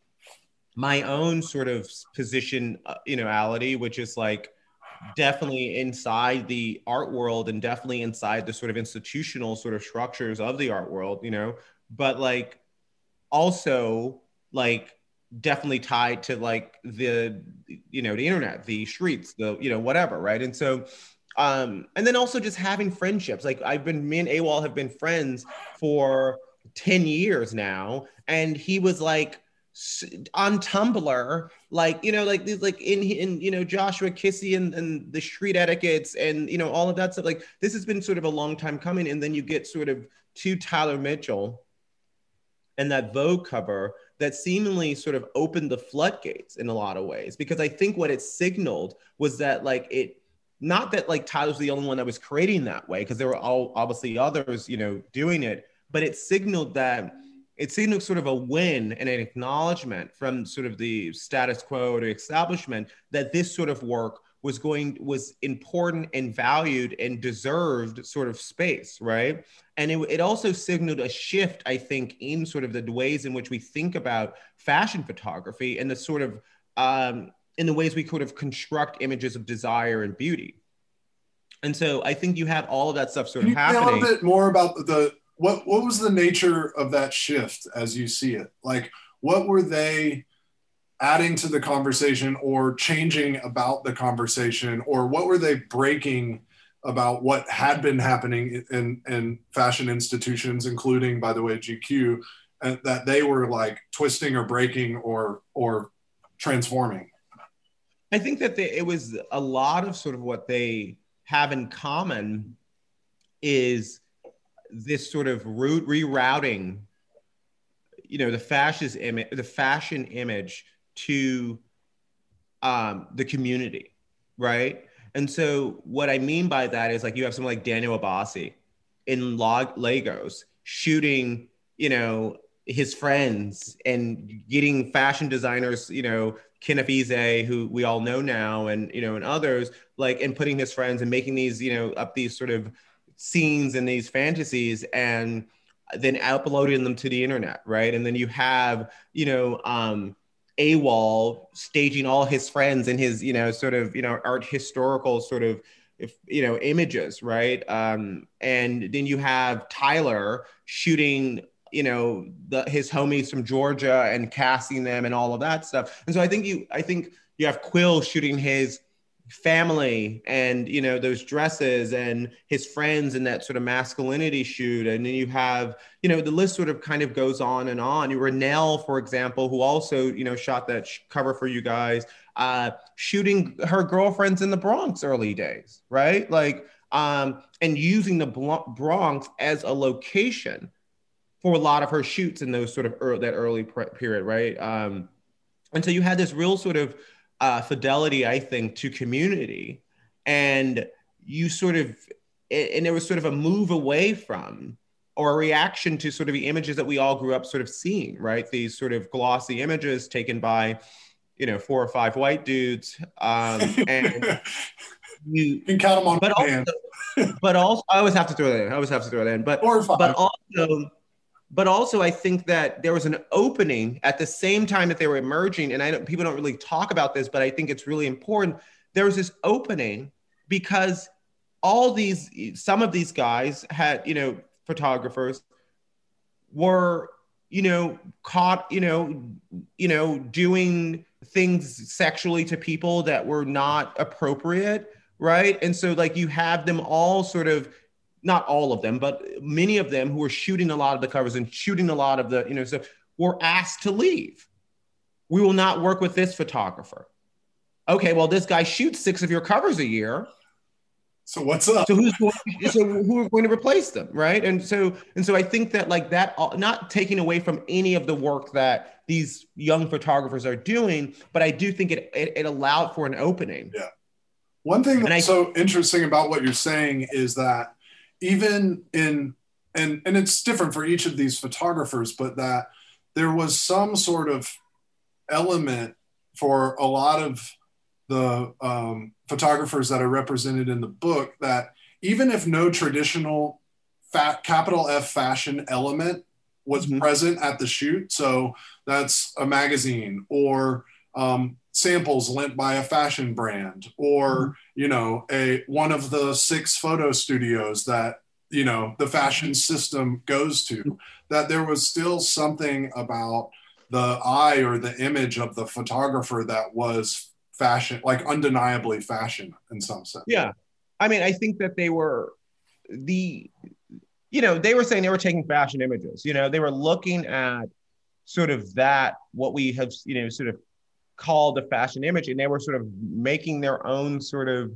my own sort of position, uh, you know, ality, which is like, definitely inside the art world and definitely inside the sort of institutional sort of structures of the art world, you know, but like also like definitely tied to like the, you know, the internet, the streets, the, you know, whatever. Right. And so, um, and then also just having friendships. Like I've been, me and AWOL have been friends for ten years now. And he was like, on Tumblr, like, you know, like these, like in, in, you know, Joshua Kissy and, and the street etiquettes and, you know, all of that stuff. Like this has been sort of a long time coming. And then you get sort of to Tyler Mitchell and that Vogue cover that seemingly sort of opened the floodgates in a lot of ways, because I think what it signaled was that like it, not that like Tyler's the only one that was creating that way, because there were all obviously others, you know, doing it, but it signaled that it signaled sort of a win and an acknowledgement from sort of the status quo or the establishment that this sort of work was going, was important and valued and deserved sort of space, right? And it, it also signaled a shift, I think, in sort of the ways in which we think about fashion photography and the sort of, um, in the ways we could have construct images of desire and beauty. And so I think you have all of that stuff sort Can of you happening. Say a little bit more about the, What what was the nature of that shift as you see it? Like, what were they adding to the conversation or changing about the conversation, or what were they breaking about what had been happening in, in fashion institutions, including, by the way, G Q, and that they were like twisting or breaking or or transforming? I think that they, it was a lot of sort of what they have in common is this sort of root rerouting, you know, the fascist image, the fashion image to um, the community, right? And so what I mean by that is like you have someone like Daniel Abbasi in Log- Lagos shooting, you know, his friends and getting fashion designers, you know, Kenneth Ize, who we all know now, and, you know, and others, like, and putting his friends and making these, you know, up these sort of scenes and these fantasies and then uploading them to the internet, right? And then you have, you know, um, AWOL staging all his friends and his, you know, sort of, you know, art historical sort of, if, you know, images, right? Um, and then you have Tyler shooting you know, the, his homies from Georgia and casting them and all of that stuff. And so I think you, I think you have Quill shooting his family and, you know, those dresses and his friends and that sort of masculinity shoot. And then you have, you know, the list sort of kind of goes on and on. You Renelle, for example, who also, you know, shot that sh- cover for you guys, uh, shooting her girlfriends in the Bronx early days, right? Like, um, and using the Bronx as a location for a lot of her shoots in those sort of early, that early pre- period, right? Um, and so you had this real sort of uh, fidelity, I think, to community, and you sort of, and there was sort of a move away from, or a reaction to sort of the images that we all grew up sort of seeing, right? These sort of glossy images taken by, you know, four or five white dudes, um, and you, you can count them on but one hand. also, but also, I always have to throw that in. I always have to throw that in. But Four or five. but also. But also, I think that there was an opening at the same time that they were emerging. And I don't, people don't really talk about this, but I think it's really important. There was this opening because all these, some of these guys had, you know, photographers were, you know, caught, you know, you know, doing things sexually to people that were not appropriate, right? And so, like, you have them all sort of, not all of them, but many of them who were shooting a lot of the covers and shooting a lot of the, you know, stuff, were asked to leave. We will not work with this photographer. Okay, well, this guy shoots six of your covers a year. So what's up? So who's going to, so who are going to replace them, right? And so and so I think that, like, that, not taking away from any of the work that these young photographers are doing, but I do think it it, it allowed for an opening. Yeah. One thing that's I, so interesting about what you're saying is that even in, and, and it's different for each of these photographers, but that there was some sort of element for a lot of the um, photographers that are represented in the book that even if no traditional fat, capital F fashion element was mm-hmm. present at the shoot, so that's a magazine or um, samples lent by a fashion brand, or mm-hmm. you know, a one of the six photo studios that, you know, the fashion system goes to, that there was still something about the eye or the image of the photographer that was fashion, like undeniably fashion in some sense. Yeah, I mean, I think that they were the, you know, they were saying they were taking fashion images. You know, they were looking at sort of that, what we have, you know, sort of called the fashion image, and they were sort of making their own sort of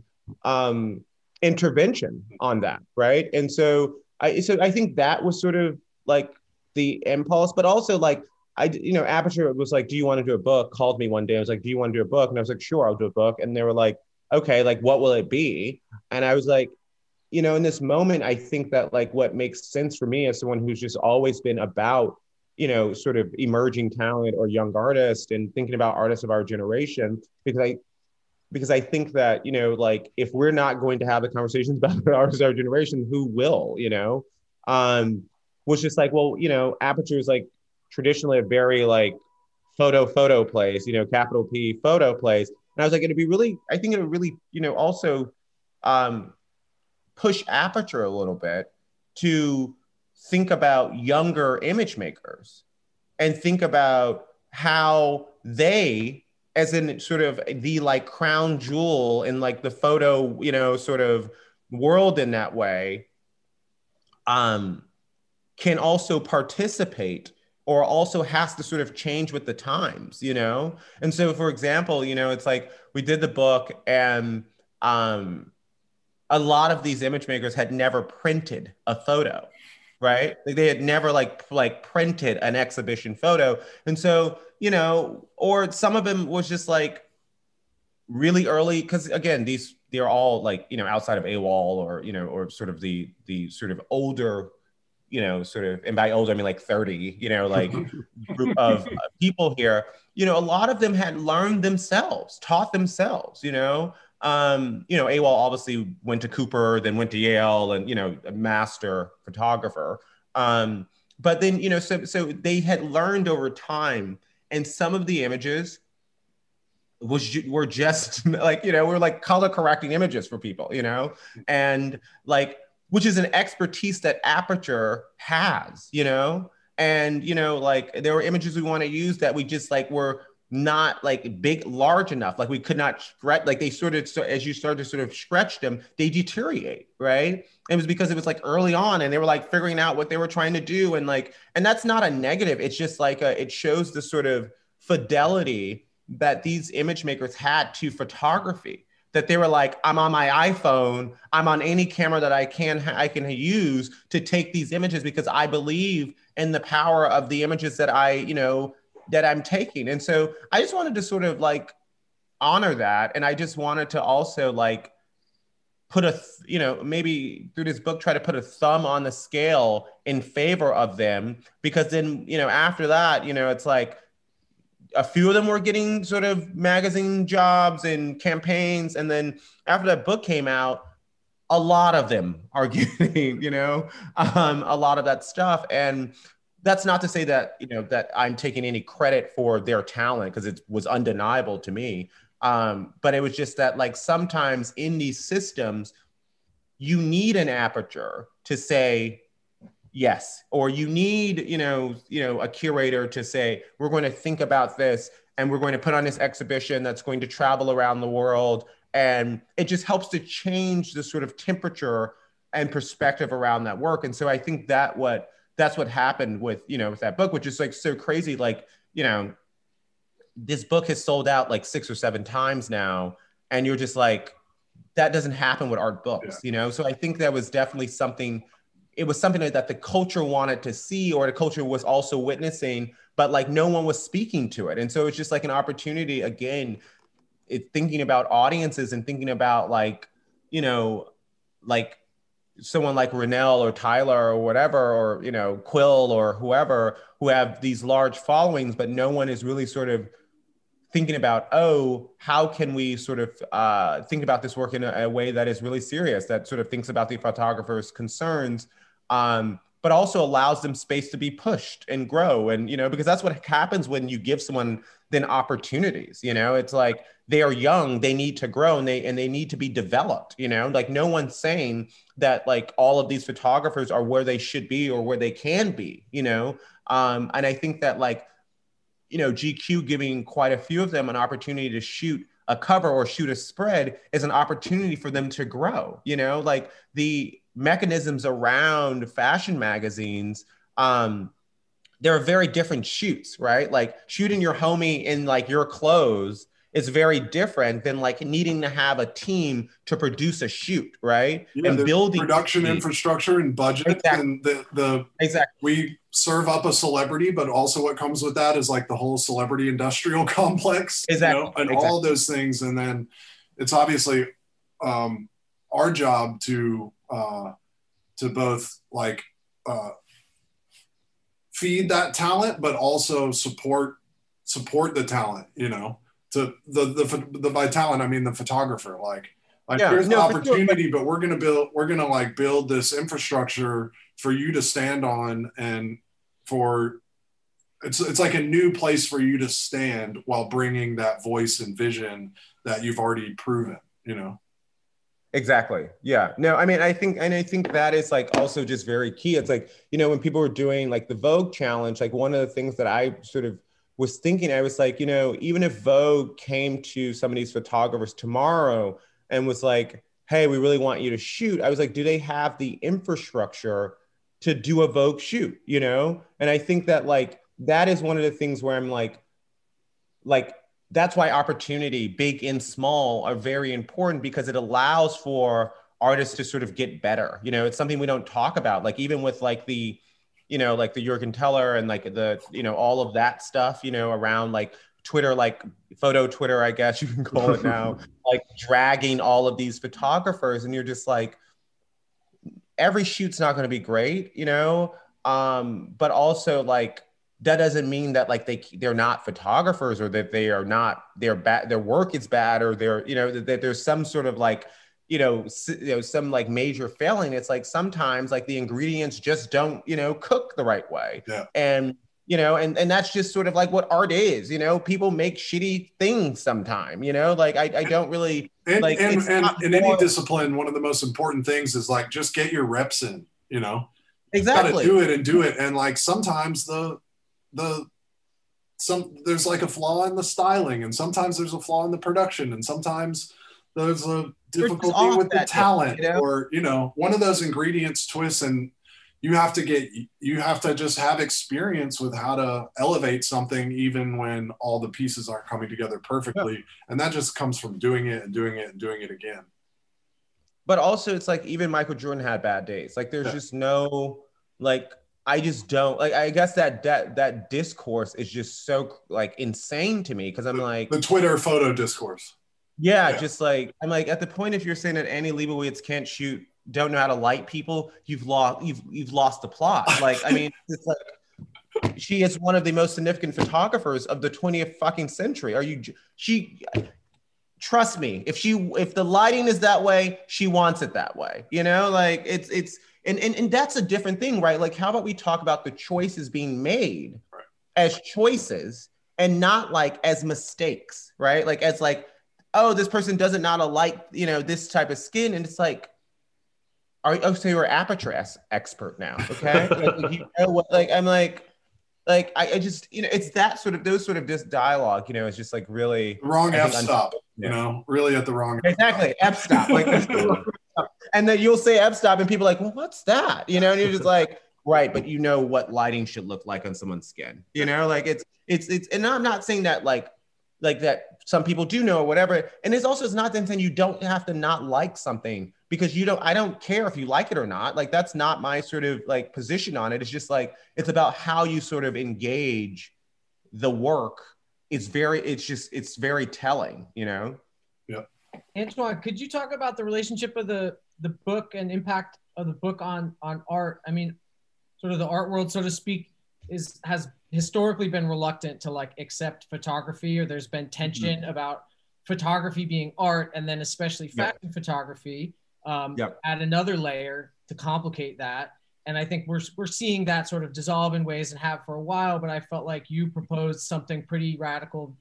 um, intervention on that, right? And so I, so I think that was sort of like the impulse, but also like I, you know, Aperture was like, "Do you want to do a book?" Called me one day. I was like, "Do you want to do a book?" And I was like, "Sure, I'll do a book." And they were like, "Okay, like what will it be?" And I was like, you know, in this moment, I think that like what makes sense for me as someone who's just always been about, you know, sort of emerging talent or young artists and thinking about artists of our generation, because I, because I think that, you know, like if we're not going to have the conversations about the artists of our generation, who will, you know, um, was just like, well, you know, Aperture is like traditionally a very like photo, photo place, you know, capital P photo place. And I was like, it'd be really, I think it would really, you know, also um, push Aperture a little bit to think about younger image makers and think about how they, as in sort of the like crown jewel in like the photo, you know, sort of world in that way, um, can also participate or also has to sort of change with the times, you know? And so, for example, you know, it's like we did the book and um, a lot of these image makers had never printed a photo. Right? Like they had never like like printed an exhibition photo. And so, you know, or some of them was just like really early, because again, these they're all like, you know, outside of AWOL or, you know, or sort of the the sort of older, you know, sort of, and by older I mean like thirty, you know, like group of uh, people here. You know, a lot of them had learned themselves, taught themselves, you know. Um, you know, AWOL obviously went to Cooper, then went to Yale, and, you know, a master photographer. Um, but then, you know, so so they had learned over time, and some of the images was were just like, you know, we're like color correcting images for people, you know, and like, which is an expertise that Aperture has, you know, And, you know, like there were images we want to use that we just like were not like big, large enough. Like we could not stretch, like they sort of, so as you start to sort of stretch them, they deteriorate, right? It was because it was like early on and they were like figuring out what they were trying to do. And like, and that's not a negative. It's just like, a, it shows the sort of fidelity that these image makers had to photography. That they were like, I'm on my iPhone, I'm on any camera that I can I can use to take these images because I believe in the power of the images that I, you know, that I'm taking. And so I just wanted to sort of like honor that. And I just wanted to also like put a, you know, maybe through this book, try to put a thumb on the scale in favor of them. Because then, you know, after that, you know, it's like, a few of them were getting sort of magazine jobs and campaigns. And then after that book came out, a lot of them are getting, you know, um, a lot of that stuff. And that's not to say that, you know, that I'm taking any credit for their talent because it was undeniable to me. Um, but it was just that like sometimes in these systems, you need an aperture to say, yes, or you need, you know, you know, a curator to say, we're going to think about this and we're going to put on this exhibition that's going to travel around the world. And it just helps to change the sort of temperature and perspective around that work. And so I think that what that's what happened with, you know, with that book, which is like so crazy. Like, you know, this book has sold out like six or seven times now. And you're just like, that doesn't happen with art books, yeah. you know? So I think that was definitely something it was something that the culture wanted to see or the culture was also witnessing, but like no one was speaking to it. And so it's just like an opportunity, again, it, thinking about audiences and thinking about like, you know, like someone like Rennell or Tyler or whatever, or, you know, Quill or whoever, who have these large followings, but no one is really sort of thinking about, oh, how can we sort of uh, think about this work in a, a way that is really serious, that sort of thinks about the photographer's concerns, um, but also allows them space to be pushed and grow. And, you know, because that's what happens when you give someone then opportunities, you know, it's like they are young, they need to grow and they, and they need to be developed, you know, like no one's saying that like all of these photographers are where they should be or where they can be, you know? Um, and I think that like, you know, G Q giving quite a few of them an opportunity to shoot a cover or shoot a spread is an opportunity for them to grow, you know, like the mechanisms around fashion magazines, um, there are very different shoots, right? Like shooting your homie in like your clothes is very different than like needing to have a team to produce a shoot, right? Yeah, and building production infrastructure and budget. Exactly. And the, the exactly we serve up a celebrity, but also what comes with that is like the whole celebrity industrial complex, exactly, you know, and exactly. all those things. And then it's obviously um, our job to uh, to both like uh, feed that talent, but also support support the talent, you know. To the the the by talent, I mean the photographer. Like, like yeah, here's no, an opportunity, sure. but we're gonna build, we're gonna like build this infrastructure for you to stand on, and for it's it's like a new place for you to stand while bringing that voice and vision that you've already proven. You know. Exactly. Yeah. No, I mean, I think, and I think that is like also just very key. It's like, you know, when people were doing like the Vogue challenge, like one of the things that I sort of was thinking, I was like, you know, even if Vogue came to some of these photographers tomorrow and was like, hey, we really want you to shoot, I was like, do they have the infrastructure to do a Vogue shoot, you know? And I think that like, that is one of the things where I'm like, like, that's why opportunity, big and small, are very important, because it allows for artists to sort of get better. You know, it's something we don't talk about, like even with like the, you know, like the Jürgen Teller and like the, you know, all of that stuff, you know, around like Twitter, like photo Twitter, I guess you can call it now, like dragging all of these photographers. And you're just like, every shoot's not going to be great, you know, um, but also like, that doesn't mean that like they, they're not photographers, or that they are not, their bad, their work is bad, or they're, you know, that, that there's some sort of like, you know, you know, some like major failing. It's like sometimes like the ingredients just don't, you know, cook the right way. Yeah. And, you know, and, and that's just sort of like what art is, you know, people make shitty things sometime, you know, like I, I don't really and, like, and, and in more... any discipline, one of the most important things is like, just get your reps in, you know, exactly. Gotta do it and do it. And like sometimes the the some there's like a flaw in the styling, and sometimes there's a flaw in the production, and sometimes there's a difficulty with the talent, day, you know? Or you know, one of those ingredients twists, and you have to get you have to just have experience with how to elevate something even when all the pieces aren't coming together perfectly. Yeah. And that just comes from doing it and doing it and doing it again. But also it's like even Michael Jordan had bad days. Like there's yeah. just no like I just don't like I guess that that that discourse is just so like insane to me because I'm the, like the Twitter photo discourse. Yeah, yeah, just like I'm like at the point if you're saying that Annie Leibovitz can't shoot, don't know how to light people, you've lost you've you've lost the plot. Like I mean, it's like she is one of the most significant photographers of the twentieth fucking century. Are you she trust me, if she if the lighting is that way, she wants it that way. You know, like it's it's and and, and that's a different thing, right? Like how about we talk about the choices being made right. as choices and not like as mistakes, right? Like as like oh, this person doesn't not like, you know, this type of skin. And it's like, are you, oh, so you're an aperture expert now, okay? like, you know what, like, I'm like, like, I, I just, you know, it's that sort of, those sort of this dialogue, you know, it's just like really. Wrong F-stop, you know, really at the wrong. Exactly, F-stop. Like, and then you'll say F-stop and people are like, well, what's that? You know, and you're just like, right, but you know what lighting should look like on someone's skin, you know, like it's, it's, it's, and I'm not saying that like, like that some people do know or whatever. And it's also, it's not then saying you don't have to not like something because you don't, I don't care if you like it or not. Like, that's not my sort of like position on it. It's just like, it's about how you sort of engage the work. It's very, it's just, it's very telling, you know? Yeah. Antoine, could you talk about the relationship of the, the book and impact of the book on, on art? I mean, sort of the art world, so to speak, is, has historically been reluctant to like accept photography, or there's been tension mm-hmm. about photography being art, and then especially fashion yep. photography um, yep. add another layer to complicate that. And I think we're we're seeing that sort of dissolve in ways and have for a while. But I felt like you proposed something pretty radical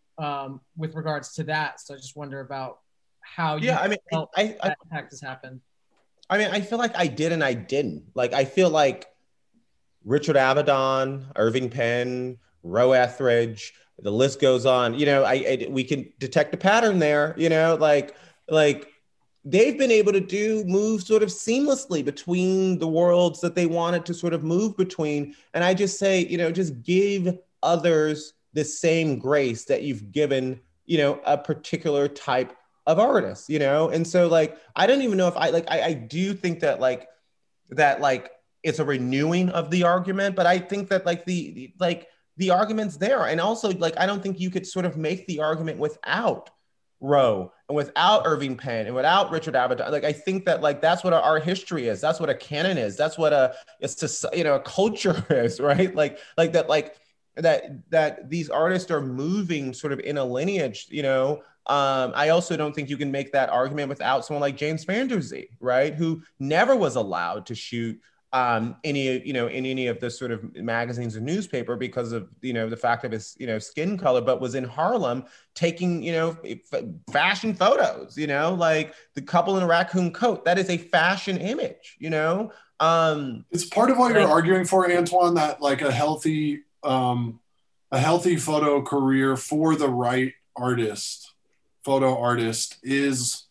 um, with regards to that. So I just wonder about how you yeah, I mean, felt I, I, that practice happened. I mean, I feel like I did and I didn't. Like I feel like Richard Avedon, Irving Penn, Roe Etheridge, the list goes on. You know, I, I we can detect a pattern there. You know, like like they've been able to do move sort of seamlessly between the worlds that they wanted to sort of move between. And I just say, you know, just give others the same grace that you've given, you know, a particular type of artist. You know, and so like I don't even know if I like I, I do think that like that like. It's a renewing of the argument, but I think that like the, the like the argument's there. And also like, I don't think you could sort of make the argument without Roe and without Irving Penn and without Richard Avedon. Like, I think that like, that's what our history is. That's what a canon is. That's what a, it's just, you know, a culture is, right? Like, like that, like that, that these artists are moving sort of in a lineage, you know. Um, I also don't think you can make that argument without someone like James Van Der Zee, right? Who never was allowed to shoot um, any, you know, in any of the sort of magazines or newspaper because of, you know, the fact of his, you know, skin color, but was in Harlem taking, you know, f- fashion photos, you know, like the couple in a raccoon coat. That is a fashion image, you know? Um, it's part of what you're arguing for, Antoine, that like a healthy, um, a healthy photo career for the right artist, photo artist is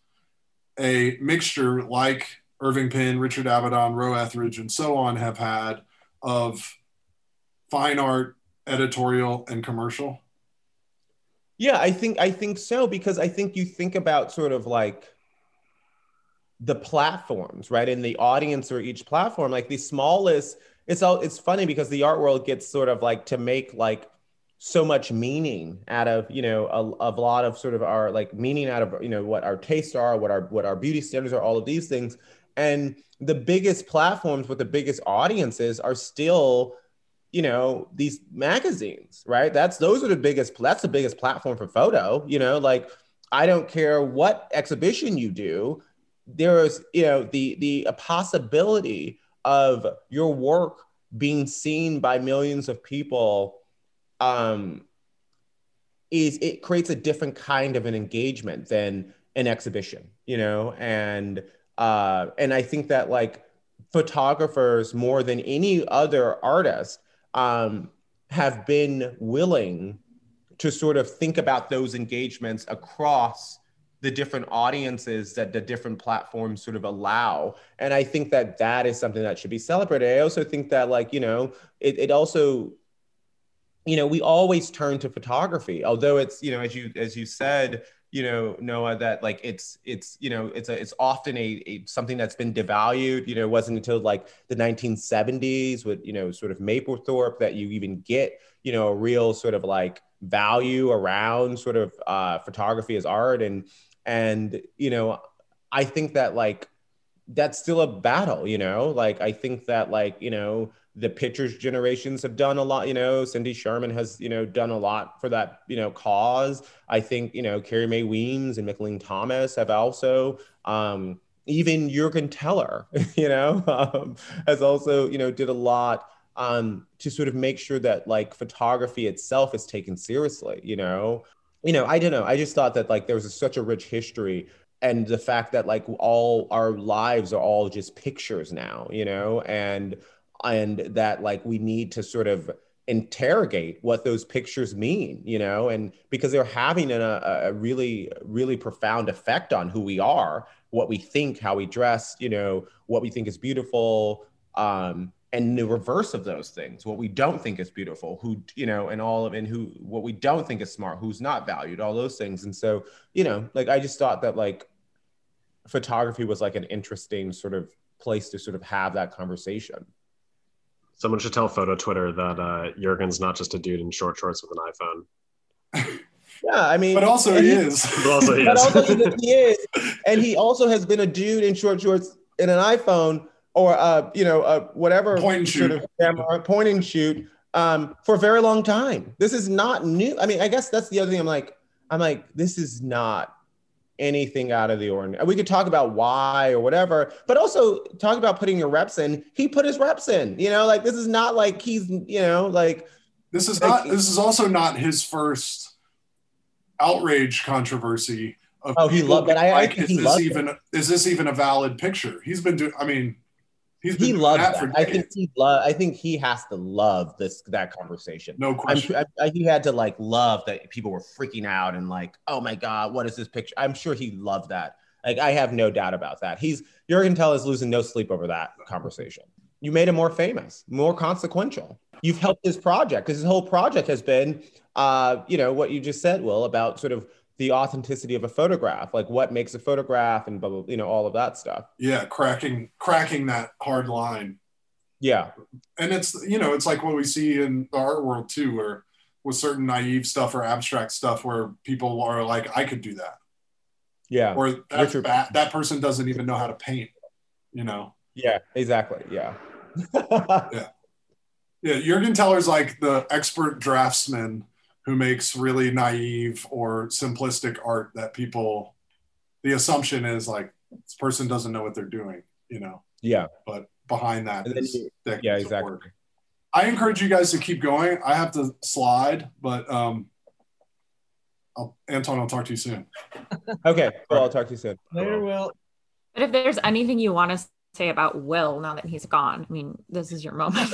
a mixture like Irving Penn, Richard Avedon, Roe Etheridge, and so on have had of fine art, editorial, and commercial? Yeah, I think I think so, because I think you think about sort of like the platforms, right? And the audience for each platform, like the smallest, it's all it's funny because the art world gets sort of like to make like so much meaning out of, you know, a, a lot of sort of our like meaning out of, you know, what our tastes are, what our what our beauty standards are, all of these things. And the biggest platforms with the biggest audiences are still, you know, these magazines, right? That's those are the biggest, that's the biggest platform for photo, you know, like I don't care what exhibition you do, there is, you know, the the a possibility of your work being seen by millions of people um, is it creates a different kind of an engagement than an exhibition, you know, and Uh, and I think that like photographers more than any other artist um, have been willing to sort of think about those engagements across the different audiences that the different platforms sort of allow. And I think that that is something that should be celebrated. I also think that, like, you know, it, it also, you know, we always turn to photography, although it's, you know, as you, as you said, you know, Noah, that like, it's, it's, you know, it's a, it's often a, a something that's been devalued. You know, it wasn't until like the nineteen seventies with, you know, sort of Mapplethorpe that you even get, you know, a real sort of like value around sort of uh, photography as art. And, And, you know, I think that like, that's still a battle, you know, like, I think that like, you know, the pictures generations have done a lot, you know, Cindy Sherman has, you know, done a lot for that, you know, cause. I think, you know, Carrie Mae Weems and Micheline Thomas have also, um, even Jürgen Teller, you know, um, has also, you know, did a lot um, to sort of make sure that like photography itself is taken seriously, you know. You know, I don't know. I just thought that like there was a, such a rich history, and the fact that like all our lives are all just pictures now, you know, and and that like we need to sort of interrogate what those pictures mean, you know, and because they're having a, a really, really profound effect on who we are, what we think, how we dress, you know, what we think is beautiful. Um, And the reverse of those things, what we don't think is beautiful, who, you know, and all of, and who, what we don't think is smart, who's not valued, all those things. And so, you know, like, I just thought that like photography was like an interesting sort of place to sort of have that conversation. Someone should tell Photo Twitter that uh, Jürgen's not just a dude in short shorts with an iPhone. Yeah, I mean, but also he, he is. But also he but is. also he is. And he also has been a dude in short shorts in an iPhone, or uh, you know, uh, whatever point and sort shoot. of camera, point and shoot, um, for a very long time. This is not new. I mean, I guess that's the other thing. I'm like, I'm like, this is not anything out of the ordinary. We could talk about why or whatever, but also talk about putting your reps in. He put his reps in. You know, like this is not like he's, you know, like this is like, not. This is also not his first outrage controversy. Of oh, he loved that. I, like, I think is he this loved even? it. Is this even a valid picture? He's been doing. I mean. He's been he doing loves that, that. for I decades. think he love. I think he has to love this that conversation. No question. I'm sure I, he had to like love that people were freaking out and like, oh my god, what is this picture? I'm sure he loved that. Like, I have no doubt about that. He's Jürgen Teller is losing no sleep over that conversation. You made him more famous, more consequential. You've helped his project because his whole project has been, uh, you know, what you just said, Will, about sort of the authenticity of a photograph, like what makes a photograph and blah, blah, you know, all of that stuff. Yeah, cracking cracking that hard line. Yeah. And it's, you know, it's like what we see in the art world too, where with certain naive stuff or abstract stuff where people are like, I could do that. Yeah. Or that's Richard- bad. That person doesn't even know how to paint, you know? Yeah, exactly. Yeah. yeah. Yeah. Jürgen Teller's like the expert draftsman who makes really naive or simplistic art that people, the assumption is like, this person doesn't know what they're doing, you know? Yeah. But behind that is you, decades yeah, of exactly. work. I encourage you guys to keep going. I have to slide, but um, I'll, Anton, I'll talk to you soon. Okay, well, I'll talk to you soon. Later, Will. But if there's anything you want to say about Will now that he's gone, I mean, this is your moment.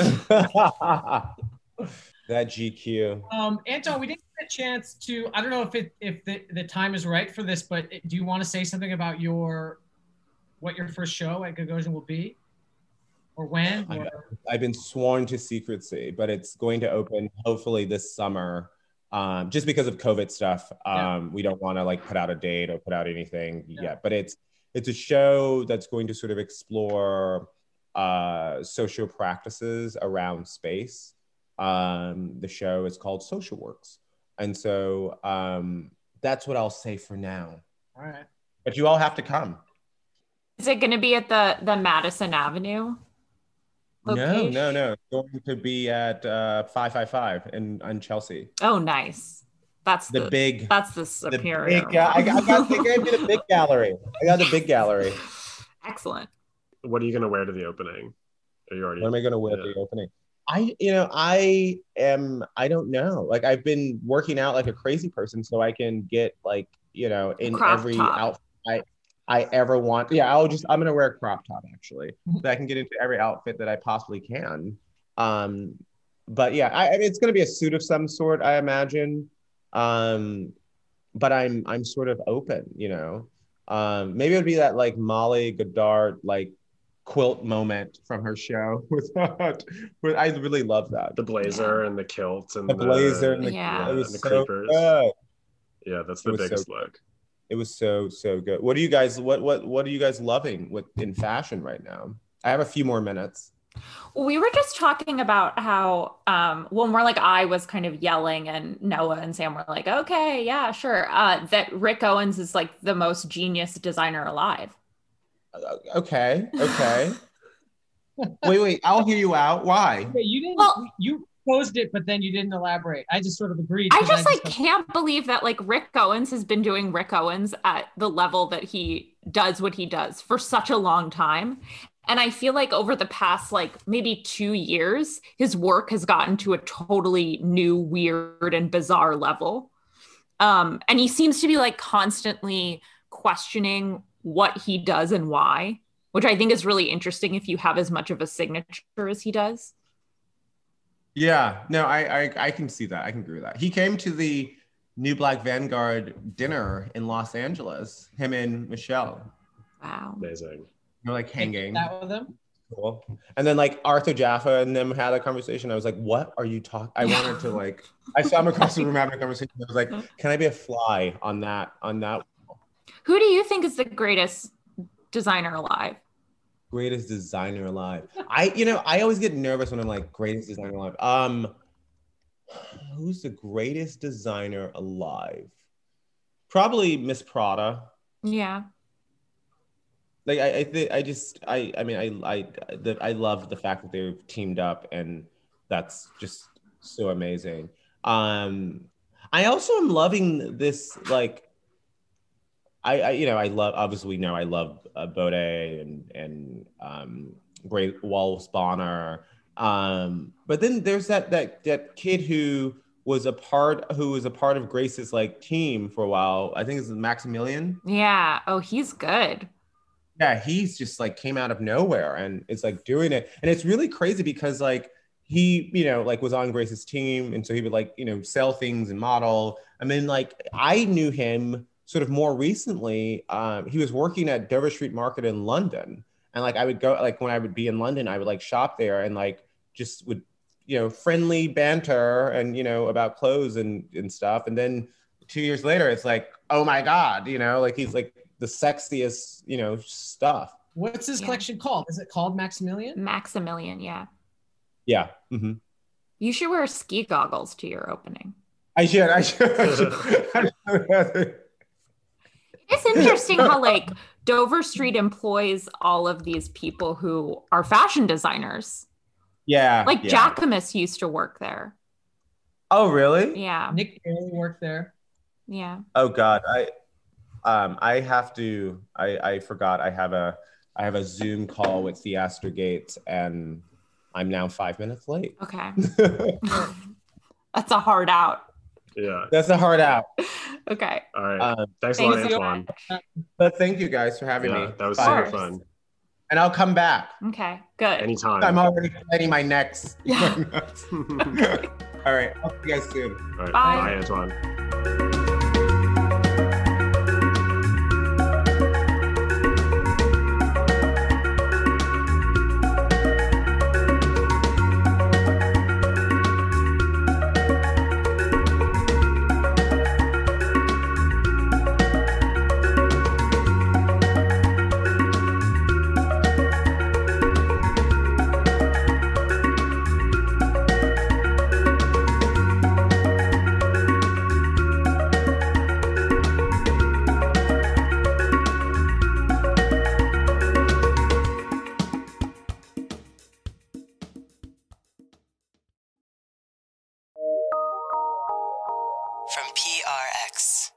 That G Q. Um, Anton, we didn't get a chance to, I don't know if it if the, the time is right for this, but do you want to say something about your, what your first show at Gagosian will be? Or when? Or? I've been sworn to secrecy, but it's going to open hopefully this summer. Um, just because of COVID stuff, um, yeah. we don't want to like put out a date or put out anything yeah. yet. But it's it's a show that's going to sort of explore uh, social practices around space. Um, the show is called Social Works, and so um, that's what I'll say for now. All right, but you all have to come. Is it going to be at the the Madison Avenue location? No, no, no. It's going to be at uh, five five five in on Chelsea. Oh, nice. That's the, the big. That's the superior. The big, uh, I, got, I got they gave me the big gallery. I got the big gallery. Excellent. What are you going to wear to the opening? Are you already? What am I going to wear yeah. to the opening? I, you know, I am. I don't know. Like, I've been working out like a crazy person, so I can get like, you know, in Crop every top. outfit. I, I ever want. Yeah, I'll just I'm gonna wear a crop top actually, so I can get into every outfit that I possibly can. Um, but yeah, I, it's gonna be a suit of some sort, I imagine. Um, but I'm I'm sort of open, you know. Um, maybe it would be that like Molly Goddard like quilt moment from her show with that. But I really love that. The blazer and the kilt and The blazer and the Yeah. it was and the so creepers. good. Yeah, that's It the was biggest so look. It was so so good. What are you guys what what what are you guys loving with in fashion right now? I have a few more minutes. We were just talking about how, um, well, more like I was kind of yelling, and Noah and Sam were like, okay, yeah, sure. Uh, that Rick Owens is like the most genius designer alive. Uh, okay, okay. wait, wait. I'll hear you out. Why? Wait, you didn't. Well- you posed it, but then you didn't elaborate. I just sort of agreed. I 'cause just like thought- can't believe that like Rick Owens has been doing Rick Owens at the level that he does what he does for such a long time. And I feel like over the past like maybe two years, his work has gotten to a totally new, weird, and bizarre level. Um, and he seems to be like constantly questioning what he does and why, which I think is really interesting if you have as much of a signature as he does. Yeah, no, I, I I can see that. I can agree with that. He came to the New Black Vanguard dinner in Los Angeles. Him and Michelle. Wow. Amazing. They're like hanging. that with them. Cool. And then like Arthur Jaffa and them had a conversation. I was like, what are you talking? I wanted to like, I saw him across the room having a conversation. I was like, can I be a fly on that, on that? Who do you think is the greatest designer alive? Greatest designer alive. I, you know, I always get nervous when I'm like, greatest designer alive. Um, who's the greatest designer alive? Probably Miss Prada. Yeah. Like I, I think I just I I mean I I the, I love the fact that they've teamed up, and that's just so amazing. Um, I also am loving this like I, I you know I love obviously we know I love uh, Bode and and um, Great Walls Bonner, um, but then there's that that that kid who was a part who was a part of Grace's like team for a while. I think it's Maximilian. Yeah. Oh, he's good. Yeah, he's just like came out of nowhere and it's like doing it. And it's really crazy because like he, you know, like was on Grace's team. And so he would like, you know, sell things and model. And then like I knew him sort of more recently. Um, he was working at Dover Street Market in London. And like I would go, like when I would be in London, I would like shop there and like just would, you know, friendly banter and, you know, about clothes and, and stuff. And then two years later, it's like, oh my God, you know, like he's like, the sexiest, you know, stuff. What's this Yeah. collection called? Is it called Maximilian? Maximilian, yeah. Yeah. Mm-hmm. You should wear ski goggles to your opening. I should. I should. I should. It's interesting how like Dover Street employs all of these people who are fashion designers. Yeah. Like yeah. Jacquemus used to work there. Oh, really? Yeah. Nick Bailey worked there. Yeah. Oh God. I um I have to I I forgot I have a I have a Zoom call with Theaster Gates and I'm now five minutes late. Okay. That's a hard out. Yeah. That's a hard out. Okay. All right. Um, Thanks a Thanks lot, so Antoine. but thank you guys for having Yeah, me. that was Bye. super fun. And I'll come back. Okay. Good. Anytime. I'm already planning my next. Yeah. All right. I'll see you guys soon. All right. Bye. Bye, Antoine. From P R X.